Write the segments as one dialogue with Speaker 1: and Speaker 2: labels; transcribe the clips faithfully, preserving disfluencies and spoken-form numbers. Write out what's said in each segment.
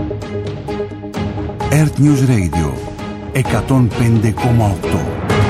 Speaker 1: Earth News Radio εκατόν πέντε κόμμα οκτώ.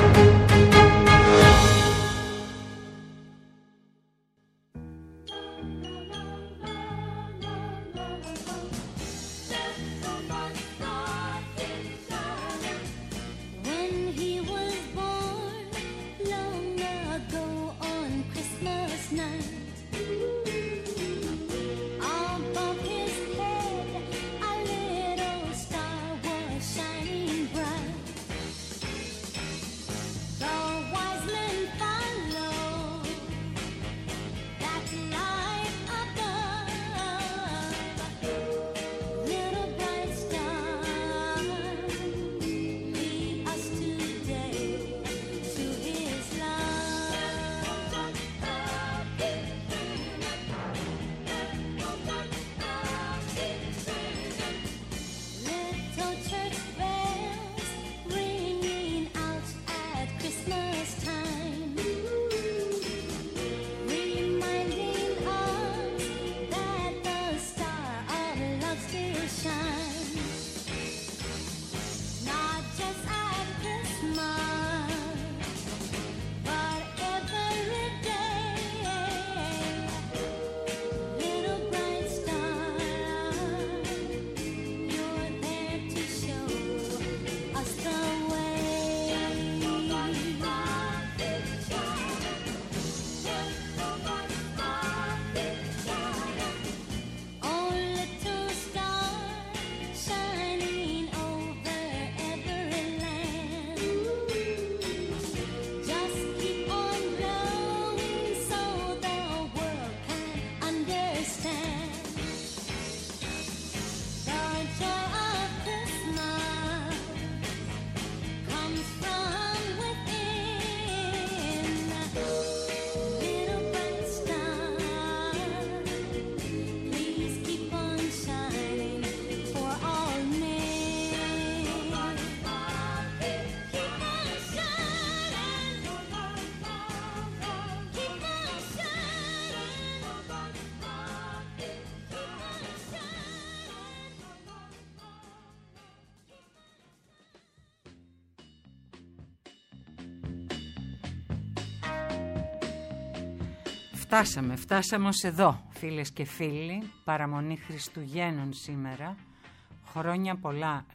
Speaker 2: Φτάσαμε, φτάσαμε ως εδώ, φίλες και φίλοι, παραμονή Χριστουγέννων σήμερα. Χρόνια πολλά α,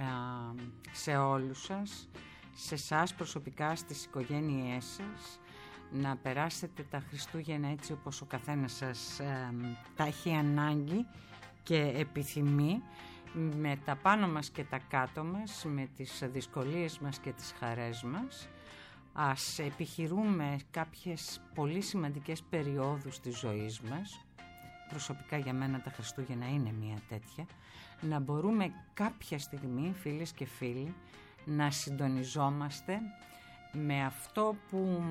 Speaker 2: σε όλους σας, σε εσάς προσωπικά, στις οικογένειές σας. Να περάσετε τα Χριστούγεννα έτσι όπως ο καθένας σας α, τα έχει ανάγκη και επιθυμεί, με τα πάνω μας και τα κάτω μας, με τις δυσκολίες μας και τις χαρές μας. Ας επιχειρούμε κάποιες πολύ σημαντικές περιόδους της ζωής μας. Προσωπικά για μένα τα Χριστούγεννα είναι μια τέτοια. Να μπορούμε κάποια στιγμή, φίλες και φίλοι, να συντονιζόμαστε με αυτό που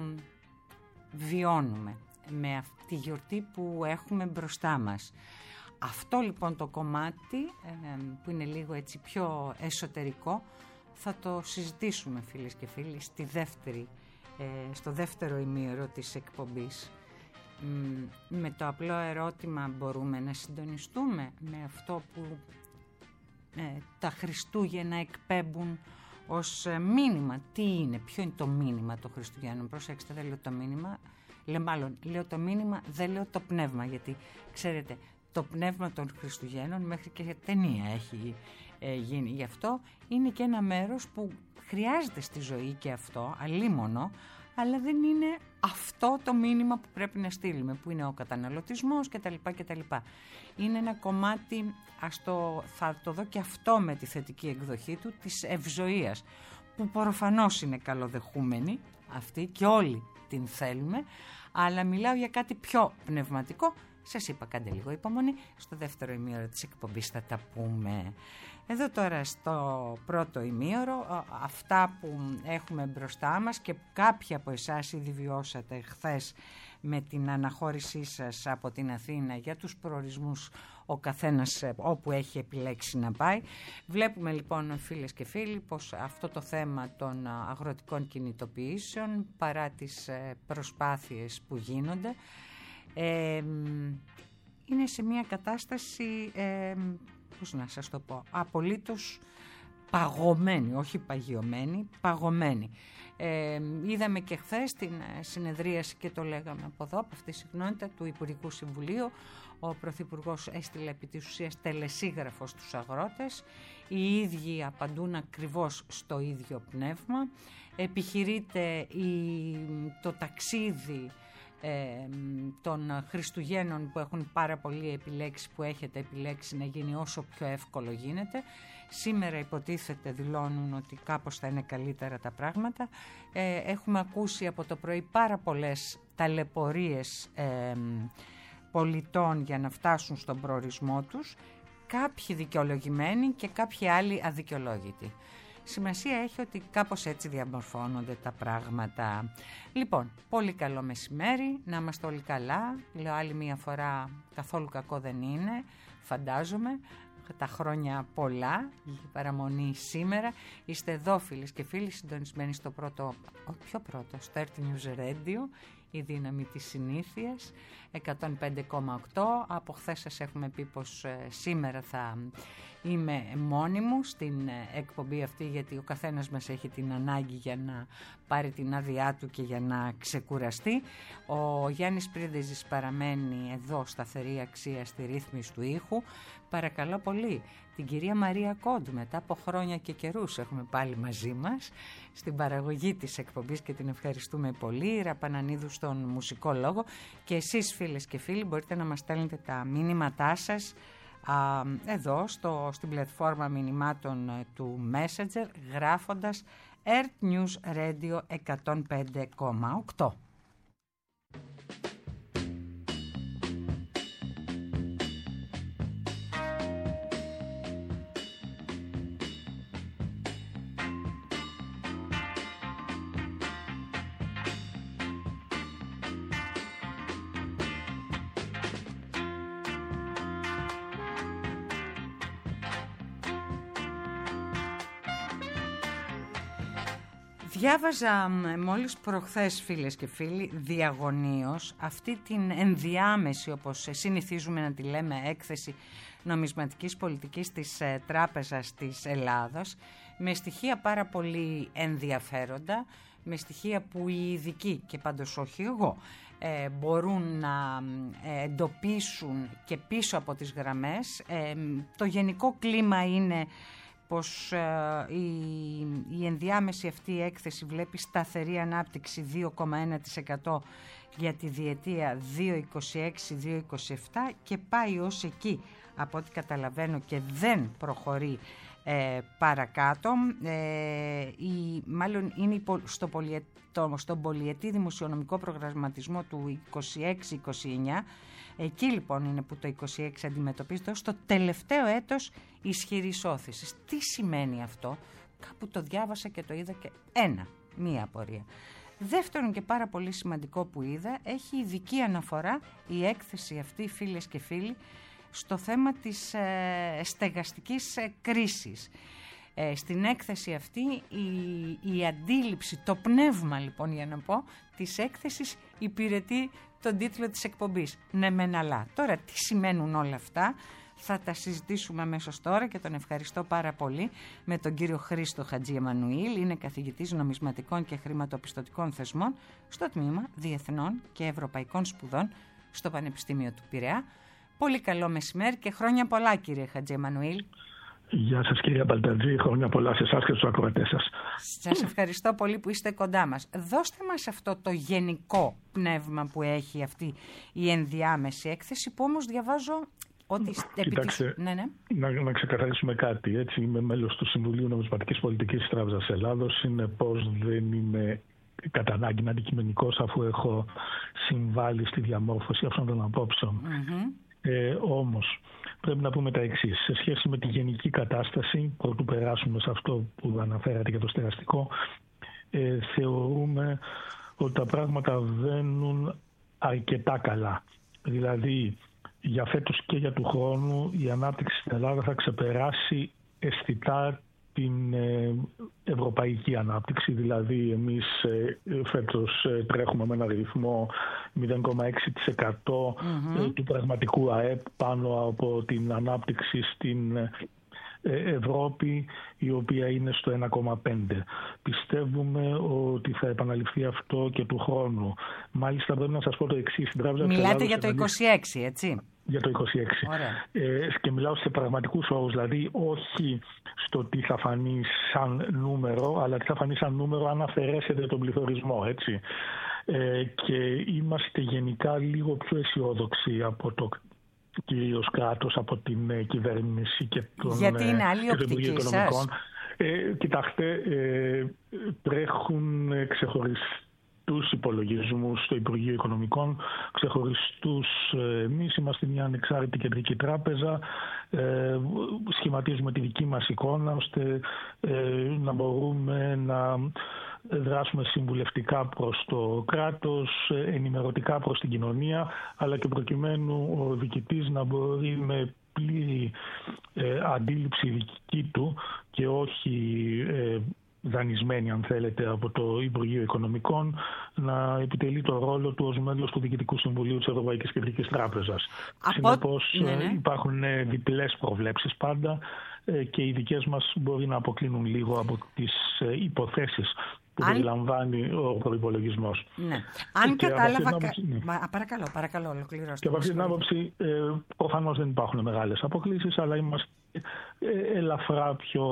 Speaker 2: βιώνουμε, με αυτή τη γιορτή που έχουμε μπροστά μας. Αυτό λοιπόν το κομμάτι που είναι λίγο έτσι πιο εσωτερικό θα το συζητήσουμε, φίλες και φίλοι, στη δεύτερη, ε, στο δεύτερο ημίωρο της εκπομπής. Με το απλό ερώτημα, μπορούμε να συντονιστούμε με αυτό που ε, τα Χριστούγεννα εκπέμπουν ως ε, μήνυμα? Τι είναι, ποιο είναι το μήνυμα των Χριστουγέννων? Προσέξτε, δεν λέω το μήνυμα, λέω, μάλλον λέω το μήνυμα, δεν λέω το πνεύμα, γιατί ξέρετε, το πνεύμα των Χριστουγέννων μέχρι και ταινία έχει ε, γίνει. Γι' αυτό είναι και ένα μέρος που χρειάζεται στη ζωή και αυτό, αλίμονο, αλλά δεν είναι αυτό το μήνυμα που πρέπει να στείλουμε, που είναι ο καταναλωτισμός κτλ. κτλ. Είναι ένα κομμάτι, ας το, θα το δω και αυτό με τη θετική εκδοχή του, της ευζοίας, που προφανώς είναι καλοδεχούμενη αυτή και όλοι την θέλουμε, αλλά μιλάω για κάτι πιο πνευματικό. Σας είπα, κάντε λίγο υπομονή, στο δεύτερο ημίωρο της εκπομπής θα τα πούμε. Εδώ τώρα στο πρώτο ημίωρο, αυτά που έχουμε μπροστά μας και κάποιοι από εσάς ήδη βιώσατε χθες με την αναχώρησή σας από την Αθήνα για τους προορισμούς ο καθένας όπου έχει επιλέξει να πάει. Βλέπουμε λοιπόν, φίλες και φίλοι, πως αυτό το θέμα των αγροτικών κινητοποιήσεων, παρά τις προσπάθειες που γίνονται, ε, είναι σε μια κατάσταση ε, πώς να σας το πω, απολύτως παγωμένη, όχι παγιωμένη, παγωμένη. Ε, είδαμε και χθες την συνεδρίαση και το λέγαμε από εδώ, από αυτή τη συχνότητα του Υπουργικού Συμβουλίου. Ο Πρωθυπουργός έστειλε επί της ουσίας τελεσίγραφο στους αγρότες. Οι ίδιοι απαντούν ακριβώς στο ίδιο πνεύμα. Επιχειρείται η, το ταξίδι ε, των Χριστουγέννων που έχουν πάρα πολλοί επιλέξει, που έχετε επιλέξει, να γίνει όσο πιο εύκολο γίνεται. Σήμερα υποτίθεται, δηλώνουν ότι κάπως θα είναι καλύτερα τα πράγματα. Ε, έχουμε ακούσει από το πρωί πάρα πολλές ταλαιπωρίες ε, πολιτών για να φτάσουν στον προορισμό τους, κάποιοι δικαιολογημένοι και κάποιοι άλλοι αδικαιολόγητοι. Σημασία έχει ότι κάπως έτσι διαμορφώνονται τα πράγματα. Λοιπόν, πολύ καλό μεσημέρι, να είμαστε όλοι καλά. Λέω άλλη μία φορά, καθόλου κακό δεν είναι, φαντάζομαι. Τα χρόνια πολλά, η παραμονή σήμερα. Είστε εδώ φίλες και φίλοι, συντονισμένοι στο πρώτο, ο πιο πρώτο, στο Earth News Radio, η δύναμη της συνήθειας, εκατόν πέντε κόμμα οκτώ. Από χθες σας έχουμε πει πως ε, σήμερα θα είμαι μόνη μου στην ε, εκπομπή αυτή, γιατί ο καθένας μας έχει την ανάγκη για να πάρει την άδειά του και για να ξεκουραστεί. Ο Γιάννης Πρίντεζης παραμένει εδώ, σταθερή αξία στη ρύθμιση του ήχου. Παρακαλώ πολύ την κυρία Μαρία Κόντ, μετά από χρόνια και καιρούς έχουμε πάλι μαζί μας στην παραγωγή της εκπομπής και την ευχαριστούμε πολύ. Η Ραπανανίδου στον μουσικό λόγο, και εσείς φίλες και φίλοι μπορείτε να μας στέλνετε τα μήνυματά σας α, εδώ στο, στην πλατφόρμα μηνυμάτων του Messenger, γράφοντας Earth News Radio εκατόν πέντε κόμμα οκτώ. Διάβαζα μόλις προχθές, φίλες και φίλοι, διαγωνίως αυτή την ενδιάμεση, όπως συνηθίζουμε να τη λέμε, έκθεση νομισματικής πολιτικής της Τράπεζας της Ελλάδος, με στοιχεία πάρα πολύ ενδιαφέροντα, με στοιχεία που οι ειδικοί, και πάντως όχι εγώ, ε, μπορούν να εντοπίσουν και πίσω από τις γραμμές. Ε, το γενικό κλίμα είναι πως ε, η, η ενδιάμεση αυτή η έκθεση βλέπει σταθερή ανάπτυξη δύο κόμμα ένα τοις εκατό για τη διετία δύο χιλιάδες είκοσι έξι δύο χιλιάδες είκοσι επτά και πάει ως εκεί, από ό,τι καταλαβαίνω, και δεν προχωρεί ε, παρακάτω. Ε, η, μάλλον είναι στο, πολυετό, στον πολυετή δημοσιονομικό προγραμματισμό του είκοσι έξι είκοσι εννιά. Εκεί λοιπόν είναι που το είκοσι έξι αντιμετωπίζεται ως το τελευταίο έτος ισχυρής όθησης. Τι σημαίνει αυτό? Κάπου το διάβασα και το είδα και ένα, μία απορία. Δεύτερον, και πάρα πολύ σημαντικό που είδα, έχει ειδική αναφορά η έκθεση αυτή, φίλες και φίλοι, στο θέμα της ε, στεγαστικής ε, κρίσης. Ε, στην έκθεση αυτή η, η αντίληψη, το πνεύμα λοιπόν, για να πω, της έκθεσης υπηρετεί τον τίτλο της εκπομπής. Ναι μεν αλλά. Τώρα τι σημαίνουν όλα αυτά θα τα συζητήσουμε αμέσως τώρα, και τον ευχαριστώ πάρα πολύ, με τον κύριο Χρήστο Χατζή Εμμανουήλ. Είναι καθηγητής νομισματικών και χρηματοπιστωτικών θεσμών στο Τμήμα Διεθνών και Ευρωπαϊκών Σπουδών στο Πανεπιστήμιο του Πειραιά. Πολύ καλό μεσημέρι και χρόνια πολλά, κύριε Χατζή Εμμανουήλ.
Speaker 3: Γεια σας, κυρία Μπαλτατζή, χρόνια πολλά σε εσάς και στους ακροατές σας.
Speaker 2: Σας ευχαριστώ πολύ που είστε κοντά μας. Δώστε μας αυτό το γενικό πνεύμα που έχει αυτή η ενδιάμεση έκθεση, που όμως διαβάζω ότι...
Speaker 3: Κοιτάξτε,
Speaker 2: επί... ναι, ναι.
Speaker 3: Να, να ξεκαθαρίσουμε κάτι. Έτσι, είμαι μέλος του Συμβουλίου Νομισματικής Πολιτικής της Τράπεζας Ελλάδος. Συνεπώς δεν είμαι κατά ανάγκη αντικειμενικός, αφού έχω συμβάλει στη διαμόρφωση αυτών των απόψεων. Mm-hmm. Ε, όμως πρέπει να πούμε τα εξής. Σε σχέση με τη γενική κατάσταση, πρωτού περάσουμε σε αυτό που αναφέρατε για το στεγαστικό, ε, θεωρούμε ότι τα πράγματα βαίνουν αρκετά καλά. Δηλαδή, για φέτος και για του χρόνου η ανάπτυξη στην Ελλάδα θα ξεπεράσει αισθητά την ευρωπαϊκή ανάπτυξη. Δηλαδή εμείς φέτος τρέχουμε με ένα ρυθμό μηδέν κόμμα έξι τοις εκατό mm-hmm. του πραγματικού ΑΕΠ πάνω από την ανάπτυξη στην Ευρώπη, η οποία είναι στο ένα κόμμα πέντε. Πιστεύουμε ότι θα επαναληφθεί αυτό και του χρόνου. Μάλιστα πρέπει να σας πω το εξής.
Speaker 2: Μιλάτε για το είκοσι έξι, έτσι?
Speaker 3: Για το είκοσι έξι. Ε, και μιλάω σε πραγματικούς όρους, δηλαδή όχι στο τι θα φανεί σαν νούμερο, αλλά τι θα φανεί σαν νούμερο αν αφαιρέσετε τον πληθωρισμό, έτσι. Ε, και είμαστε γενικά λίγο πιο αισιόδοξοι από το κυρίως κράτος, από την ε, κυβέρνηση και τον
Speaker 2: Γιατί είναι άλλη οπτική σας?
Speaker 3: Ε, κοιτάξτε, ε, τρέχουν ξεχωριστούς υπολογισμούς στο Υπουργείο Οικονομικών, ξεχωριστούς. Εμείς είμαστε μια ανεξάρτητη κεντρική τράπεζα, ε, σχηματίζουμε τη δική μας εικόνα ώστε ε, να μπορούμε να δράσουμε συμβουλευτικά προς το κράτος, ενημερωτικά προς την κοινωνία, αλλά και προκειμένου ο διοικητής να μπορεί με πλήρη ε, αντίληψη δική του και όχι ε, δανεισμένη, αν θέλετε, από το Υπουργείο Οικονομικών, να επιτελεί το ρόλο του ως μέλος του Διοικητικού Συμβουλίου της Ευρωπαϊκής Κεντρικής Τράπεζας. Από... Συνεπώς ναι, ναι. υπάρχουν διπλές προβλέψεις πάντα και οι δικές μας μπορεί να αποκλίνουν λίγο από τις υποθέσεις που Αν... περιλαμβάνει ο προϋπολογισμός.
Speaker 2: Ναι. Αν και κατάλαβα... Άποψη, ναι. Μα, παρακαλώ, παρακαλώ, ολοκληρώστε.
Speaker 3: Και από αυτή την άποψη ε, προφανώς δεν υπάρχουν μεγάλες αποκλίσεις, αλλά είμαστε ε, ελαφρά πιο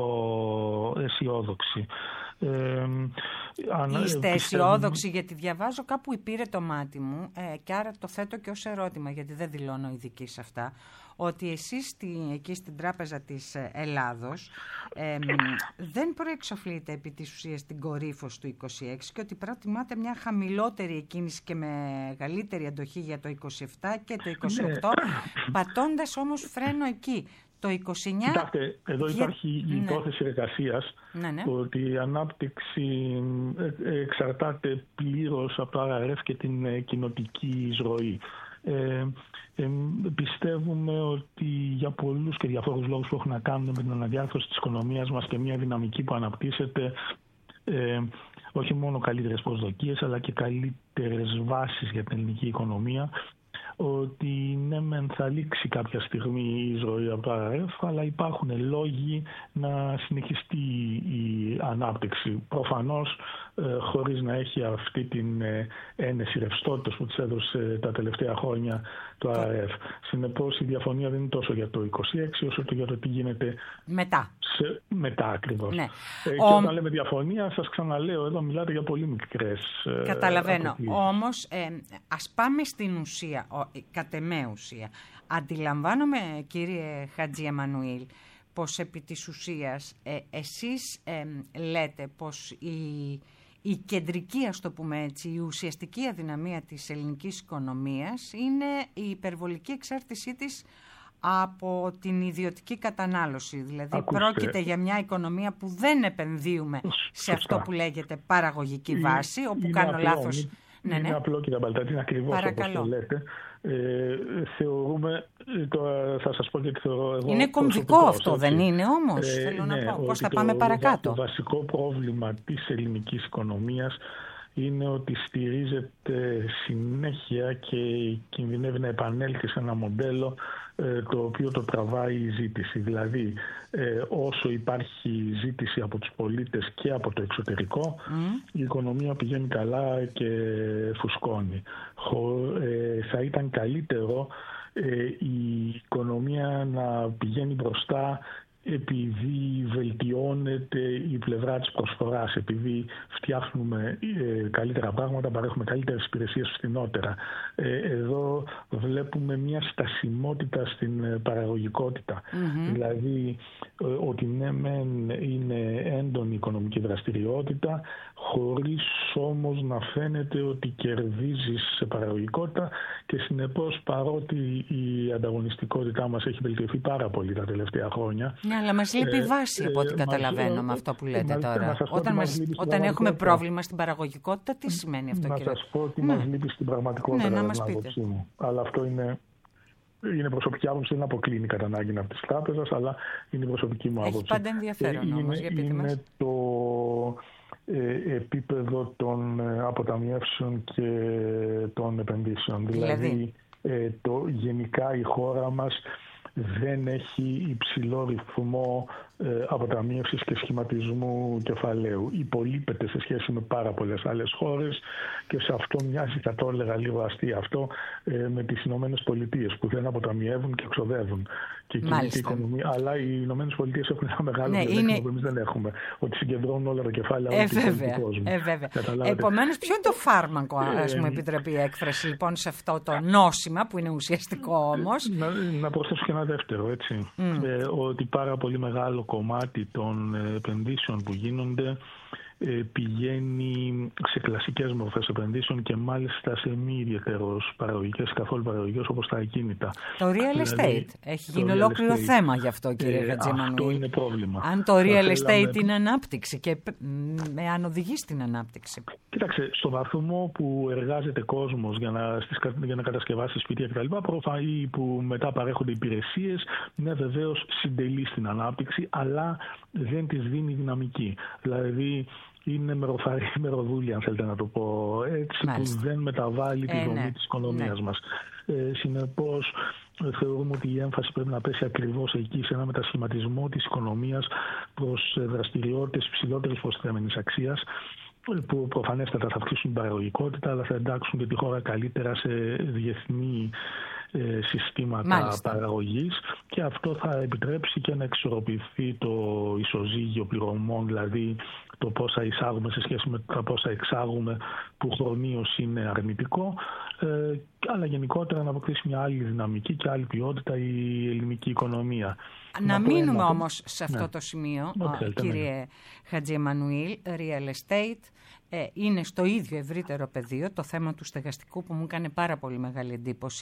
Speaker 3: αισιόδοξοι. Ε, αν,
Speaker 2: Είστε αισιόδοξοι? Γιατί διαβάζω κάπου υπήρε το μάτι μου ε, και άρα το θέτω και ως ερώτημα, γιατί δεν δηλώνω ειδική σε αυτά, ότι εσείς στη, εκεί στην Τράπεζα της Ελλάδος ε, δεν προεξοφλείτε επί της ουσίας την κορύφωση του είκοσι έξι και ότι προτιμάτε μια χαμηλότερη εκκίνηση και μεγαλύτερη αντοχή για το είκοσι επτά και το είκοσι οκτώ, ναι. πατώντας όμως φρένο εκεί. Το είκοσι εννιά...
Speaker 3: Κοιτάξτε, εδώ
Speaker 2: για...
Speaker 3: υπάρχει η
Speaker 2: ναι.
Speaker 3: υπόθεση εργασίας, ναι, ναι. ότι η ανάπτυξη εξαρτάται πλήρως από το αρ αρ εφ και την κοινοτική εισρωή. Ε, ε, πιστεύουμε ότι για πολλούς και διαφόρους λόγους που έχουν να κάνουν με την αναδιάρθρωση της οικονομίας μας και μια δυναμική που αναπτύσσεται, ε, όχι μόνο καλύτερες προσδοκίες αλλά και καλύτερες βάσεις για την ελληνική οικονομία, ότι ναι μεν θα λήξει κάποια στιγμή η εισρωή από το αρ αρ εφ, αλλά υπάρχουν λόγοι να συνεχιστεί η ανάπτυξη. Προφανώς ε, χωρίς να έχει αυτή την ε, ένεση ρευστότητας που της έδωσε τα τελευταία χρόνια το αρ αρ εφ. Συνεπώς η διαφωνία δεν είναι τόσο για το είκοσι έξι όσο και για το τι γίνεται
Speaker 2: μετά.
Speaker 3: Σε, μετά ακριβώς.
Speaker 2: Ναι.
Speaker 3: Ε, και
Speaker 2: Ο...
Speaker 3: όταν λέμε διαφωνία, σας ξαναλέω, εδώ μιλάτε για πολύ μικρές.
Speaker 2: Καταλαβαίνω. Ε, Όμως ε, ας πάμε στην ουσία, ο, κατ' εμέ ουσία. Αντιλαμβάνομαι, κύριε Χατζη Εμμανουήλ, πως επί της ουσίας ε, εσείς ε, λέτε πως η, η κεντρική, ας το πούμε έτσι, η ουσιαστική αδυναμία της ελληνικής οικονομίας είναι η υπερβολική εξάρτησή της από την ιδιωτική κατανάλωση. Δηλαδή Ακούστε. πρόκειται για μια οικονομία που δεν επενδύουμε σε αυτό που λέγεται παραγωγική βάση, είναι, όπου είναι κάνω απλό, λάθος.
Speaker 3: Είναι,
Speaker 2: ναι, ναι.
Speaker 3: είναι απλό, κύριε Μπαλτάτη, είναι ακριβώς όπως το λέτε. Ε, θεωρούμε, το, θα σας πω και τι θεωρώ εγώ.
Speaker 2: Είναι κομβικό αυτό, έτσι. Δεν είναι όμως, ε, θέλω ναι, να πω. Πώς θα πάμε το, παρακάτω.
Speaker 3: Το βασικό πρόβλημα της ελληνικής οικονομίας είναι ότι στηρίζεται συνέχεια και κινδυνεύει να επανέλθει σε ένα μοντέλο ε, το οποίο το τραβάει η ζήτηση. Δηλαδή, ε, όσο υπάρχει ζήτηση από τους πολίτες και από το εξωτερικό, mm. η οικονομία πηγαίνει καλά και φουσκώνει. Χω, ε, θα ήταν καλύτερο ε, η οικονομία να πηγαίνει μπροστά επειδή βελτιώνεται η πλευρά της προσφοράς, επειδή φτιάχνουμε ε, καλύτερα πράγματα, παρέχουμε καλύτερες υπηρεσίες φθηνότερα. Ε, εδώ βλέπουμε μια στασιμότητα στην ε, παραγωγικότητα. Mm-hmm. Δηλαδή ε, ότι ναι μεν είναι έντονη οικονομική δραστηριότητα, χωρίς όμως να φαίνεται ότι κερδίζεις σε παραγωγικότητα και συνεπώς παρότι η ανταγωνιστικότητά μας έχει βελτιωθεί πάρα πολύ τα τελευταία χρόνια.
Speaker 2: Ναι, αλλά μας λείπει ε, βάση από ό,τι ε, καταλαβαίνω μας, με αυτό που λέτε ε, τώρα. Όταν, μας, όταν έχουμε πρόβλημα στην παραγωγικότητα, τι σημαίνει αυτό,
Speaker 3: να
Speaker 2: κύριε?
Speaker 3: Να σας πω ότι
Speaker 2: ναι.
Speaker 3: μας λείπει στην πραγματικότητα,
Speaker 2: ναι, να μας
Speaker 3: πείτε. Μου. Αλλά αυτό είναι είναι προσωπική άποψη, δεν αποκλίνει κατά ανάγκη από τη τράπεζα, αλλά είναι η προσωπική μου άποψη.
Speaker 2: Έχει πάντα ενδιαφέρον
Speaker 3: ε,
Speaker 2: όμως,
Speaker 3: είναι,
Speaker 2: για πείτε μας.
Speaker 3: Είναι το ε, επίπεδο των ε, αποταμιεύσεων και των επενδύσεων.
Speaker 2: Δηλαδή,
Speaker 3: δηλαδή ε, το, γενικά η χώρα μας δεν έχει υψηλό ρυθμό ε, αποταμίευσης και σχηματισμού κεφαλαίου. Υπολείπεται σε σχέση με πάρα πολλές άλλες χώρες και σε αυτό μοιάζει, θα το έλεγα λίγο αστεία αυτό, ε, με τις Ηνωμένες Πολιτείες που δεν αποταμιεύουν και εξοδεύουν. Και η οικονομία, αλλά οι Ηνωμένες Πολιτείες έχουν ένα μεγάλο
Speaker 2: ναι,
Speaker 3: πλεονέκτημα
Speaker 2: είναι...
Speaker 3: που εμείς δεν έχουμε. Ότι συγκεντρώνουν όλα τα κεφάλαια
Speaker 2: ε,
Speaker 3: όλου του κόσμου.
Speaker 2: Ε, βέβαια. Επομένως, ποιο είναι το φάρμακο, ας μου επιτρέπει η έκφραση, λοιπόν, σε αυτό το νόσημα που είναι ουσιαστικό όμως.
Speaker 3: Να, να προσθέσω και ένα δεύτερο, έτσι. Mm. Ε, ότι πάρα πολύ μεγάλο κομμάτι των επενδύσεων που γίνονται πηγαίνει σε κλασικές μορφές επενδύσεων και μάλιστα σε μη ιδιαίτερως παραγωγικές, καθόλου παραγωγικές, όπως τα ακίνητα.
Speaker 2: Το real estate. Δηλαδή, έχει γίνει ολόκληρο estate. θέμα γι' αυτό, κύριε ε, Χατζημανουήλ.
Speaker 3: Αυτό είναι πρόβλημα.
Speaker 2: Αν το real estate θέλαμε... είναι ανάπτυξη και με αν οδηγεί στην ανάπτυξη.
Speaker 3: Κοίταξε, στο βαθμό που εργάζεται κόσμος για να, στις, για να κατασκευάσει σπίτια κτλ. Ή που μετά παρέχονται υπηρεσίες, ναι, βεβαίως συντελεί στην ανάπτυξη, αλλά δεν της δίνει δυναμική. Δηλαδή, είναι μεροφαρή μεροδούλη, αν θέλετε να το πω έτσι, Μάλιστα. που δεν μεταβάλλει τη ε, δομή ναι. της οικονομίας ναι. μας. Ε, συνεπώς, θεωρούμε ότι η έμφαση πρέπει να πέσει ακριβώς εκεί, σε ένα μετασχηματισμό της οικονομίας προς δραστηριότητες υψηλότερης προσθέμενης αξίας, που προφανέστατα θα αυξήσουν την παραγωγικότητα, αλλά θα εντάξουν και τη χώρα καλύτερα σε διεθνή ε, συστήματα Μάλιστα. παραγωγής, και αυτό θα επιτρέψει και να εξορροπηθεί το ισοζύγιο πληρωμών, δηλαδή το πόσα εισάγουμε σε σχέση με τα πόσα εξάγουμε, που χρονίως είναι αρνητικό, ε, αλλά γενικότερα να αποκτήσει μια άλλη δυναμική και άλλη ποιότητα η ελληνική οικονομία.
Speaker 2: Να, να μείνουμε όμως σε αυτό ναι. το σημείο, okay, κύριε ναι. Χατζημανουήλ. Real estate ε, είναι στο ίδιο ευρύτερο πεδίο, το θέμα του στεγαστικού που μου έκανε πάρα πολύ μεγάλη εντύπωση,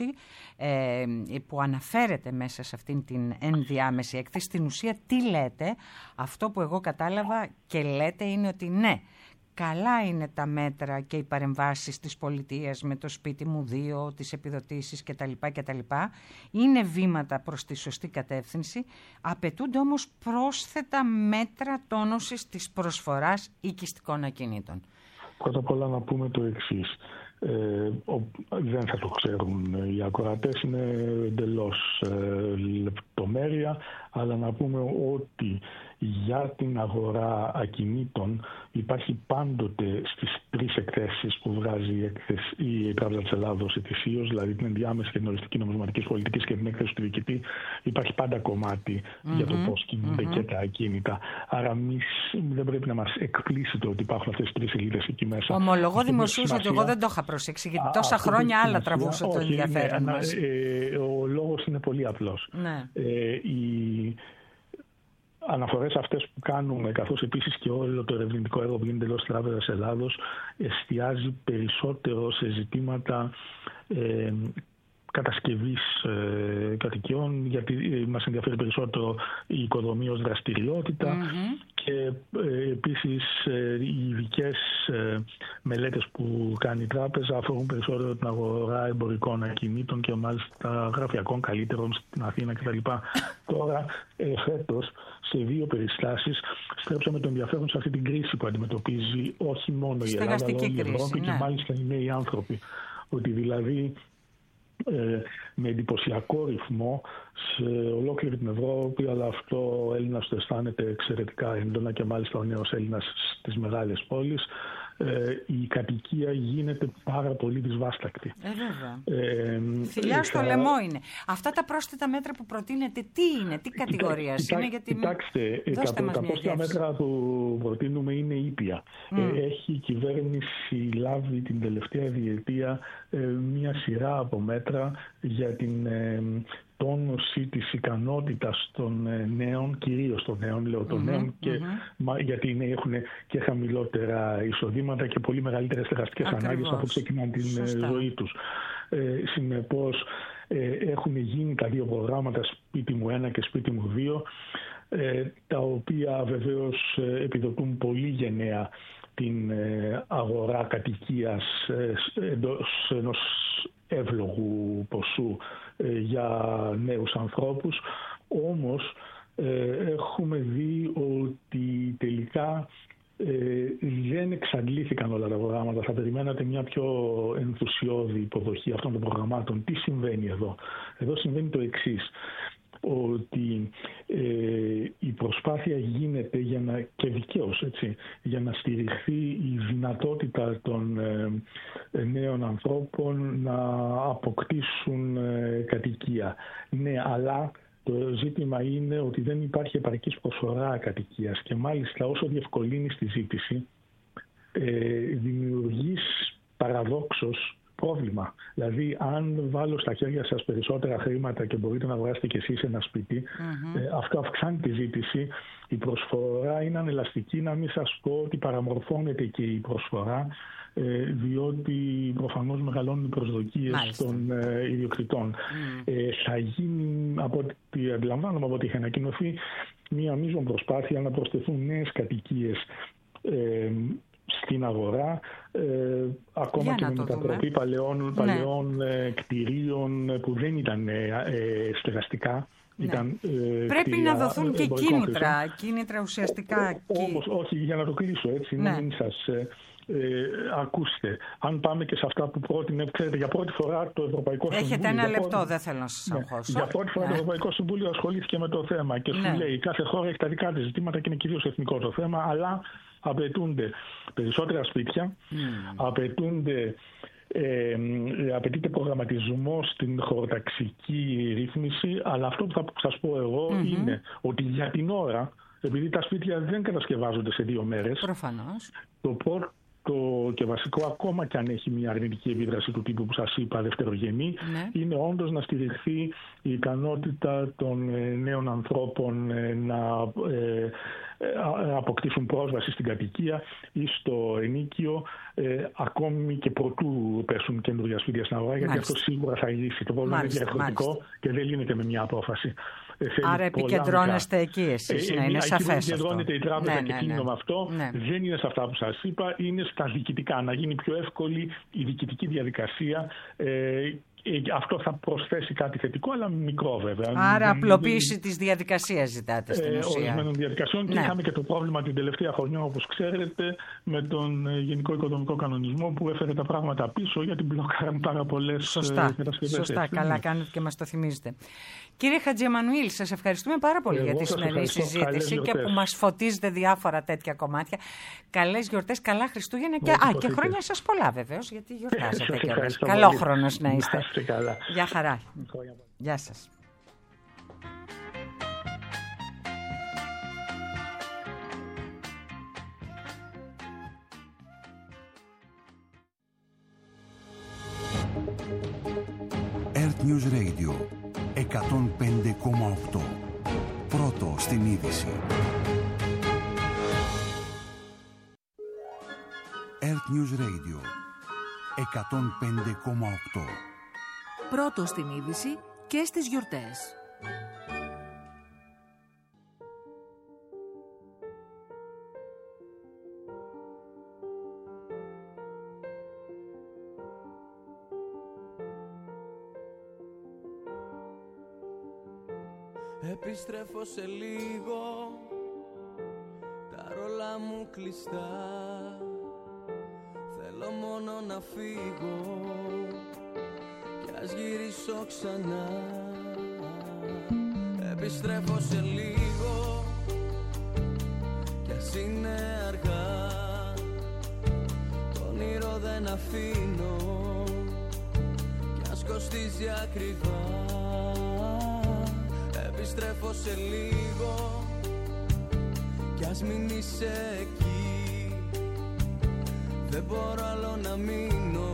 Speaker 2: ε, που αναφέρεται μέσα σε αυτήν την ενδιάμεση έκθεση. Στην ουσία τι λέτε? Αυτό που εγώ κατάλαβα και λέτε είναι ότι ναι, καλά είναι τα μέτρα και οι παρεμβάσεις της πολιτείας με το σπίτι μου δύο, τις επιδοτήσεις κτλ. κτλ. Είναι βήματα προς τη σωστή κατεύθυνση. Απαιτούνται όμως πρόσθετα μέτρα τόνωσης της προσφοράς οικιστικών ακινήτων.
Speaker 3: Πρώτα απ' όλα να πούμε το εξής. Ε, ο, δεν θα το ξέρουν οι ακροατές, είναι εντελώς ε, λεπτομέρεια, αλλά να πούμε ότι για την αγορά ακινήτων υπάρχει πάντοτε στις τρεις εκθέσεις που βγάζει η, έκθεση, η Τράπεζα της Ελλάδος ετησίως, δηλαδή την ενδιάμεση και την οριστική νομισματικής πολιτικής και την έκθεση του διοικητή, υπάρχει πάντα κομμάτι mm-hmm. για το πώς κινούνται mm-hmm. και τα ακίνητα. Άρα εμείς δεν πρέπει να μας εκπλήσει το ότι υπάρχουν αυτές τις τρεις σελίδες εκεί μέσα.
Speaker 2: Ομολογώ δημοσίως ότι εγώ δεν το είχα προσέξει, γιατί τόσα α, χρόνια άλλα τραβούσε το ενδιαφέρον ναι, μας.
Speaker 3: Ε, ο λόγος είναι πολύ απλός.
Speaker 2: Ναι.
Speaker 3: Ε, η, αναφορές αυτές που κάνουμε, καθώς επίσης και όλο το ερευνητικό έργο που γίνεται εντός της Τράπεζας Ελλάδος, εστιάζει περισσότερο σε ζητήματα ε, κατασκευής ε, κατοικιών, γιατί ε, μας ενδιαφέρει περισσότερο η οικοδομή ως δραστηριότητα mm-hmm. και ε, επίσης ε, οι ειδικές ε, μελέτες που κάνει η Τράπεζα αφορούν περισσότερο την αγορά εμπορικών ακινήτων και μάλιστα γραφειακών καλύτερων στην Αθήνα κτλ. Τώρα, ε, φέτος, σε δύο περιστάσεις στρέψαμε το ενδιαφέρον σε αυτή την κρίση που αντιμετωπίζει όχι μόνο η Ελλάδα, αλλά όλη η Ευρώπη ναι. και μάλιστα οι νέοι άνθρωποι. Ότι δηλαδή Ε, με εντυπωσιακό ρυθμό σε ολόκληρη την Ευρώπη, αλλά αυτό ο Έλληνας το αισθάνεται εξαιρετικά έντονα και μάλιστα ο νέος Έλληνας στις μεγάλες πόλεις, ε, η κατοικία γίνεται πάρα πολύ δυσβάστακτη.
Speaker 2: Ε, βέβαια. Ε, Φιλιά στο θα... λαιμό είναι. Αυτά τα πρόσθετα μέτρα που προτείνετε, τι είναι, τι κατηγορίας Κοιτά, είναι, γιατί...
Speaker 3: Κοιτάξτε, τα, τα πρόσθετα μέτρα που προτείνουμε είναι ήπια. Mm. Ε, έχει η κυβέρνηση λάβει την τελευταία διετία ε, μια σειρά από μέτρα για την ε, τόνωση της ικανότητας των νέων, κυρίως των νέων, λέω των mm-hmm, νέων, και, mm-hmm. γιατί οι νέοι έχουν και χαμηλότερα εισοδήματα και πολύ μεγαλύτερες στεγαστικές ανάγκες αφού ξεκινάνε την Σωστά. ζωή τους. Ε, συνεπώς, ε, έχουν γίνει τα δύο προγράμματα, σπίτι μου ένα και σπίτι μου δύο, ε, τα οποία βεβαίως επιδοτούν πολύ γενναία την αγορά κατοικίας εντός ενός εύλογου ποσού για νέους ανθρώπους. Όμως έχουμε δει ότι τελικά δεν εξαντλήθηκαν όλα τα προγράμματα. Θα περιμένατε μια πιο ενθουσιώδη υποδοχή αυτών των προγραμμάτων. Τι συμβαίνει εδώ? Εδώ συμβαίνει το εξής, ότι ε, η προσπάθεια γίνεται για να, και δικαίως, έτσι, για να στηριχθεί η δυνατότητα των ε, νέων ανθρώπων να αποκτήσουν ε, κατοικία. Ναι, αλλά το ζήτημα είναι ότι δεν υπάρχει επαρκής προσφορά κατοικίας και μάλιστα όσο διευκολύνεις τη ζήτηση ε, δημιουργείς παραδόξως πρόβλημα. Δηλαδή, αν βάλω στα χέρια σας περισσότερα χρήματα και μπορείτε να αγοράσετε κι εσείς ένα σπίτι, mm-hmm. ε, αυτό αυξάνει τη ζήτηση. Η προσφορά είναι ανελαστική, να μην σας πω ότι παραμορφώνεται και η προσφορά, ε, διότι προφανώς μεγαλώνουν οι προσδοκίες Μάλιστα. των ε, ιδιοκτητών. Mm. Ε, θα γίνει, από ό,τι αντιλαμβάνομαι, από ό,τι είχε ανακοινωθεί, μία μείζον προσπάθεια να προσθεθούν νέες κατοικίες ε, στην αγορά, ε, ακόμα Για και με μετατροπή παλαιών, ναι. παλαιών ε, κτηρίων που δεν ήταν ε, ε, στεγαστικά.
Speaker 2: Ναι.
Speaker 3: Ήταν, ε,
Speaker 2: Πρέπει
Speaker 3: κτηρία,
Speaker 2: να δοθούν και κίνητρα, κίνητρα ουσιαστικά.
Speaker 3: Ό, όμως, όχι, για να το κλείσω έτσι, ναι. μην σας ε, ε, ακούστε. Αν πάμε και σε αυτά που πρότεινε, ξέρετε, για πρώτη φορά το Ευρωπαϊκό
Speaker 2: Έχετε
Speaker 3: Συμβούλιο...
Speaker 2: Έχετε ένα λεπτό,
Speaker 3: πρώτη,
Speaker 2: δεν θέλω να σας αγχώσω.
Speaker 3: Ναι, για πρώτη φορά ναι. το Ευρωπαϊκό Συμβούλιο ασχολήθηκε με το θέμα και ναι. σου λέει κάθε χώρα έχει τα δικά της ζητήματα και είναι κυρίως εθνικό το θέμα, αλλά απαιτούνται περισσότερα σπίτια, mm. απαιτούνται, ε, απαιτείται προγραμματισμό στην χωροταξική ρύθμιση, αλλά αυτό που θα σας πω εγώ mm-hmm. είναι ότι για την ώρα, επειδή τα σπίτια δεν κατασκευάζονται σε δύο μέρες,
Speaker 2: προφανώς.
Speaker 3: Το πρώτο και βασικό, ακόμα και αν έχει μια αρνητική επίδραση του τύπου που σας είπα δευτερογενή, ναι. είναι όντως να στηριχθεί η ικανότητα των νέων ανθρώπων να ε, αποκτήσουν πρόσβαση στην κατοικία ή στο ενίκιο, ε, ακόμη και προτού πέσουν καινούργια σπίτια στην αγορά, γιατί αυτό σίγουρα θα λύσει. Το πρόβλημα είναι διαφορετικό και δεν λύνεται με μια απόφαση.
Speaker 2: Άρα επικεντρώνεστε εκεί εσείς, ε, ε, ναι, είναι σαφές αυτό.
Speaker 3: Επικεντρώνεται η τράπεζα
Speaker 2: ναι,
Speaker 3: και
Speaker 2: ναι,
Speaker 3: εκείνο
Speaker 2: ναι.
Speaker 3: με αυτό.
Speaker 2: Ναι.
Speaker 3: Δεν είναι σε αυτά που σας είπα, είναι στα διοικητικά. Να γίνει πιο εύκολη η διοικητική διαδικασία. Ε, Αυτό θα προσθέσει κάτι θετικό, αλλά μικρό βέβαια.
Speaker 2: Άρα απλοποίηση δεν... της διαδικασίας ζητάτε στην
Speaker 3: ε,
Speaker 2: ουσία.
Speaker 3: Ορισμένων διαδικασιών ναι. και είχαμε και το πρόβλημα την τελευταία χρονιά, όπως ξέρετε, με τον Γενικό Οικονομικό Κανονισμό που έφερε τα πράγματα πίσω γιατί μπλοκάραν πάρα πολλές κατασκευές.
Speaker 2: Σωστά, έτσι, καλά ναι. κάνετε και μας το θυμίζετε. Κύριε Χατζιεμανουήλ, σας ευχαριστούμε πάρα πολύ Εγώ για τη σημερινή συζήτηση και που μας φωτίζετε διάφορα τέτοια κομμάτια. Καλές γιορτές, καλά Χριστούγεννα και, α, και χρόνια σας πολλά βεβαίως, γιατί γιορτάζετε κιόλας. Καλό χρόνος να είστε.
Speaker 3: Καλά.
Speaker 2: Γεια χαρά. Γεια σας.
Speaker 1: Earth News Radio εκατόν πέντε κόμμα οκτώ. Πρώτο στην είδηση. Earth News Radio εκατόν πέντε κόμμα οκτώ.
Speaker 4: Πρώτο στην είδηση και στις γιορτές.
Speaker 5: Επιστρέφω σε λίγο, τα ρόλα μου κλειστά. Θέλω μόνο να φύγω κι ας γυρίσω ξανά. Επιστρέφω σε λίγο κι ας είναι αργά. Το όνειρο δεν αφήνω κι ας κοστίζει ακριβά. Επιστρέφω σε λίγο κι ας μην είσαι εκεί. Δεν μπορώ άλλο να μείνω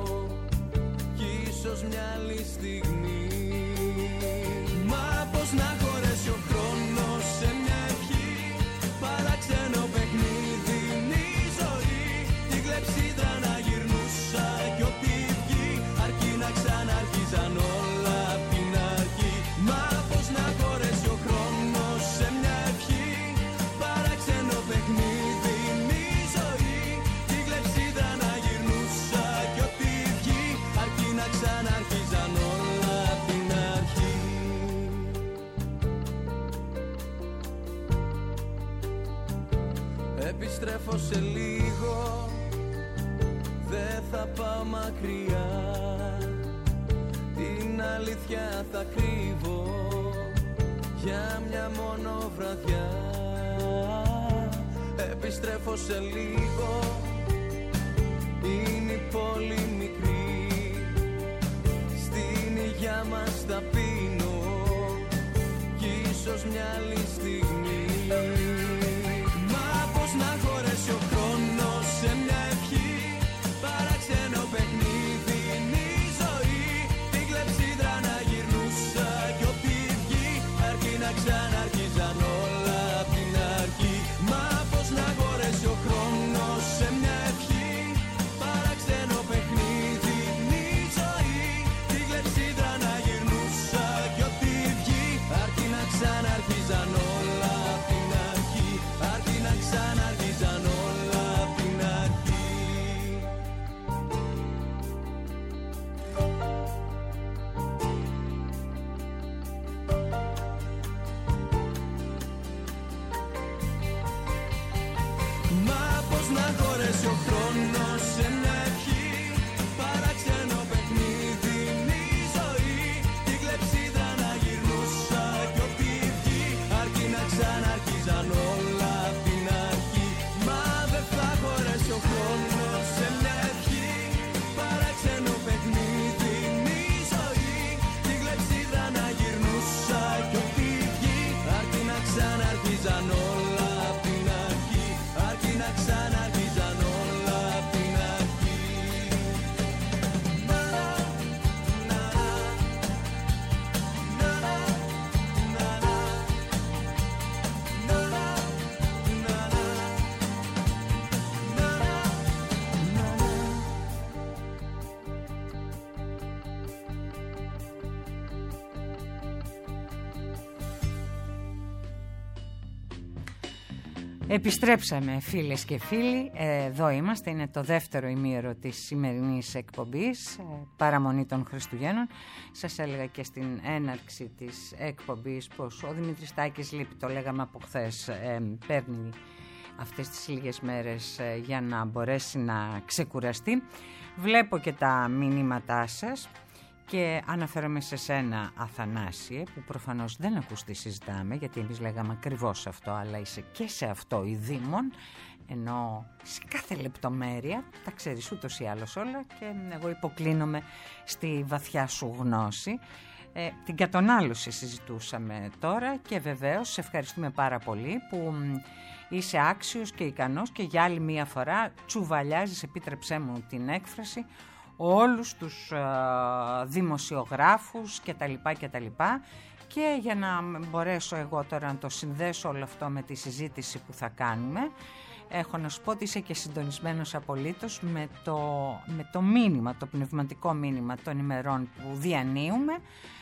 Speaker 5: κι ίσως μια άλλη στιγμή. Μα πώς να χωρέσει ο χρόνος σε μια ευχή, παράξενο παιχνίδι είναι η ζωή. Τη κλεψίδρα να γυρνούσα κι ό,τι βγει, αρκεί να ξαναρχίζαν όλα απ' την αρχή. Μα πώς να χωρέσει ο χρόνος σε μια ευχή, παράξενο παιχνίδι είναι η ζωή. Τη κλεψίδρα να γυρνούσα κι ό,τι βγει, αρκεί να ξαναρχίζαν Επιστρέφω σε λίγο, δεν θα πάω μακριά. Την αλήθεια θα κρύβω για μια μόνο βραδιά. Επιστρέφω σε λίγο, είναι η πόλη μικρή. Στην υγειά μας θα πίνω κι ίσως μια άλλη στιγμή. Μα πώς να χωρέσει ο χρόνος σε μια ευχή, παράξενο παιχνίδι είναι η ζωή. Την κλεψίδρα να γυρνούσα κι ό,τι βγει, αρκεί να ξαναρχίζαν όλα απ' την αρχή. Μα πώς να χωρέσει ο χρόνος σε μια ευχή, παράξενο παιχνίδι είναι η ζωή. Την κλεψίδρα να γυρνούσα κι ό,τι βγει, αρκεί να ξαναρχίζαν όλα απ' την αρχή. Αρκεί να ξαναρχίζαν όλα απ' την αρχή. Μα πώς να χωρέσει ο χρόνος σε μια ευχή, παράξενο παιχνίδι είναι η ζωή. Την κλεψίδρα να γυρνούσα κι ό,τι βγει, αρκεί να ξαναρχίζαν όλα απ' την αρχή. Μα δεν θα χωρέσει ο χρόνος σε μια ευχή, παράξενο παιχνίδι είναι η ζωή. Την κλεψίδρα να γυρνούσα κι ό,τι βγει, αρκεί να ξαναρχίζαν όλα απ' την αρχή. Αρκεί να ξαναρχίζαν όλα απ' την αρχή. Να, να, να, να, να, να,
Speaker 2: Επιστρέψαμε φίλες και φίλοι, εδώ είμαστε, είναι το δεύτερο ημίωρο της σημερινής εκπομπής, παραμονή των Χριστουγέννων. Σας έλεγα και στην έναρξη της εκπομπής πως ο Δημήτρης Τάκης λείπει, το λέγαμε από χθες, ε, παίρνει αυτές τις λίγες μέρες ε, για να μπορέσει να ξεκουραστεί. Βλέπω και τα μηνύματά σας. Και αναφέρομαι σε σένα, Αθανάσιε, που προφανώς δεν ακούς τι συζητάμε, γιατί εμείς λέγαμε ακριβώς αυτό, αλλά είσαι και σε αυτό ειδήμων, ενώ σε κάθε λεπτομέρεια τα ξέρεις ούτως ή άλλως όλα και εγώ υποκλίνομαι στη βαθιά σου γνώση. Ε, την κατονάλωση συζητούσαμε τώρα και βεβαίως σε ευχαριστούμε πάρα πολύ που είσαι άξιος και ικανός και για άλλη μία φορά τσουβαλιάζεις, επίτρεψέ μου την έκφραση, όλους τους ε, δημοσιογράφους και τα λοιπά και τα λοιπά. Και για να μπορέσω εγώ τώρα να το συνδέσω όλο αυτό με τη συζήτηση που θα κάνουμε, έχω να σου πω ότι είσαι και συντονισμένος απολύτως με το, με το μήνυμα, το πνευματικό μήνυμα των ημερών που διανύουμε,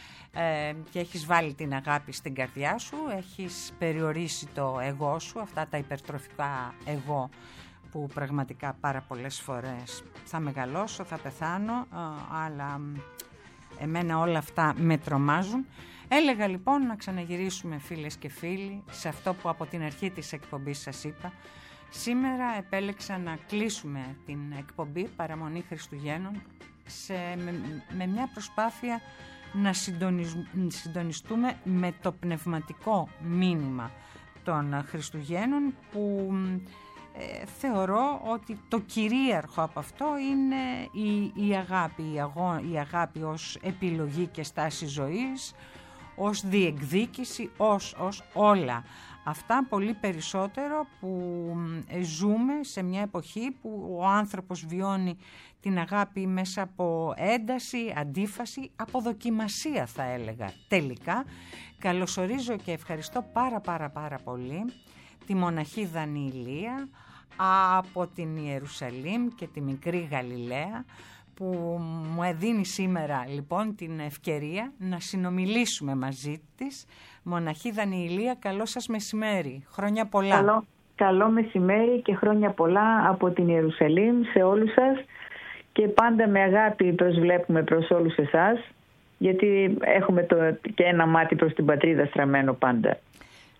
Speaker 2: ε, και έχεις βάλει την αγάπη στην καρδιά σου, έχεις περιορίσει το εγώ σου, αυτά τα υπερτροφικά εγώ που πραγματικά πάρα πολλές φορές θα μεγαλώσω, θα πεθάνω, αλλά εμένα όλα αυτά με τρομάζουν. Έλεγα λοιπόν να ξαναγυρίσουμε φίλες και φίλοι σε αυτό που από την αρχή της εκπομπής σας είπα. Σήμερα επέλεξα να κλείσουμε την εκπομπή Παραμονή Χριστουγέννων σε, με, με μια προσπάθεια να συντονιστούμε με το πνευματικό μήνυμα των Χριστουγέννων που ε, θεωρώ ότι το κυρίαρχο από αυτό είναι η, η αγάπη, η, αγώ, η αγάπη ως επιλογή και στάση ζωής, ως διεκδίκηση, ως, ως όλα αυτά, πολύ περισσότερο που ζούμε σε μια εποχή που ο άνθρωπος βιώνει την αγάπη μέσα από ένταση, αντίφαση, αποδοκιμασία θα έλεγα. Τελικά καλωσορίζω και ευχαριστώ πάρα πάρα πάρα πολύ τη μοναχή Δανιηλία από την Ιερουσαλήμ και τη μικρή Γαλιλαία, που μου δίνει σήμερα λοιπόν την ευκαιρία να συνομιλήσουμε μαζί της. Μοναχή Δανιηλία, καλό σας μεσημέρι, χρόνια πολλά.
Speaker 6: Καλό, καλό μεσημέρι και χρόνια πολλά από την Ιερουσαλήμ σε όλους σας, και πάντα με αγάπη προσβλέπουμε προς όλους εσάς, γιατί έχουμε το, και ένα μάτι προς την πατρίδα στραμμένο πάντα.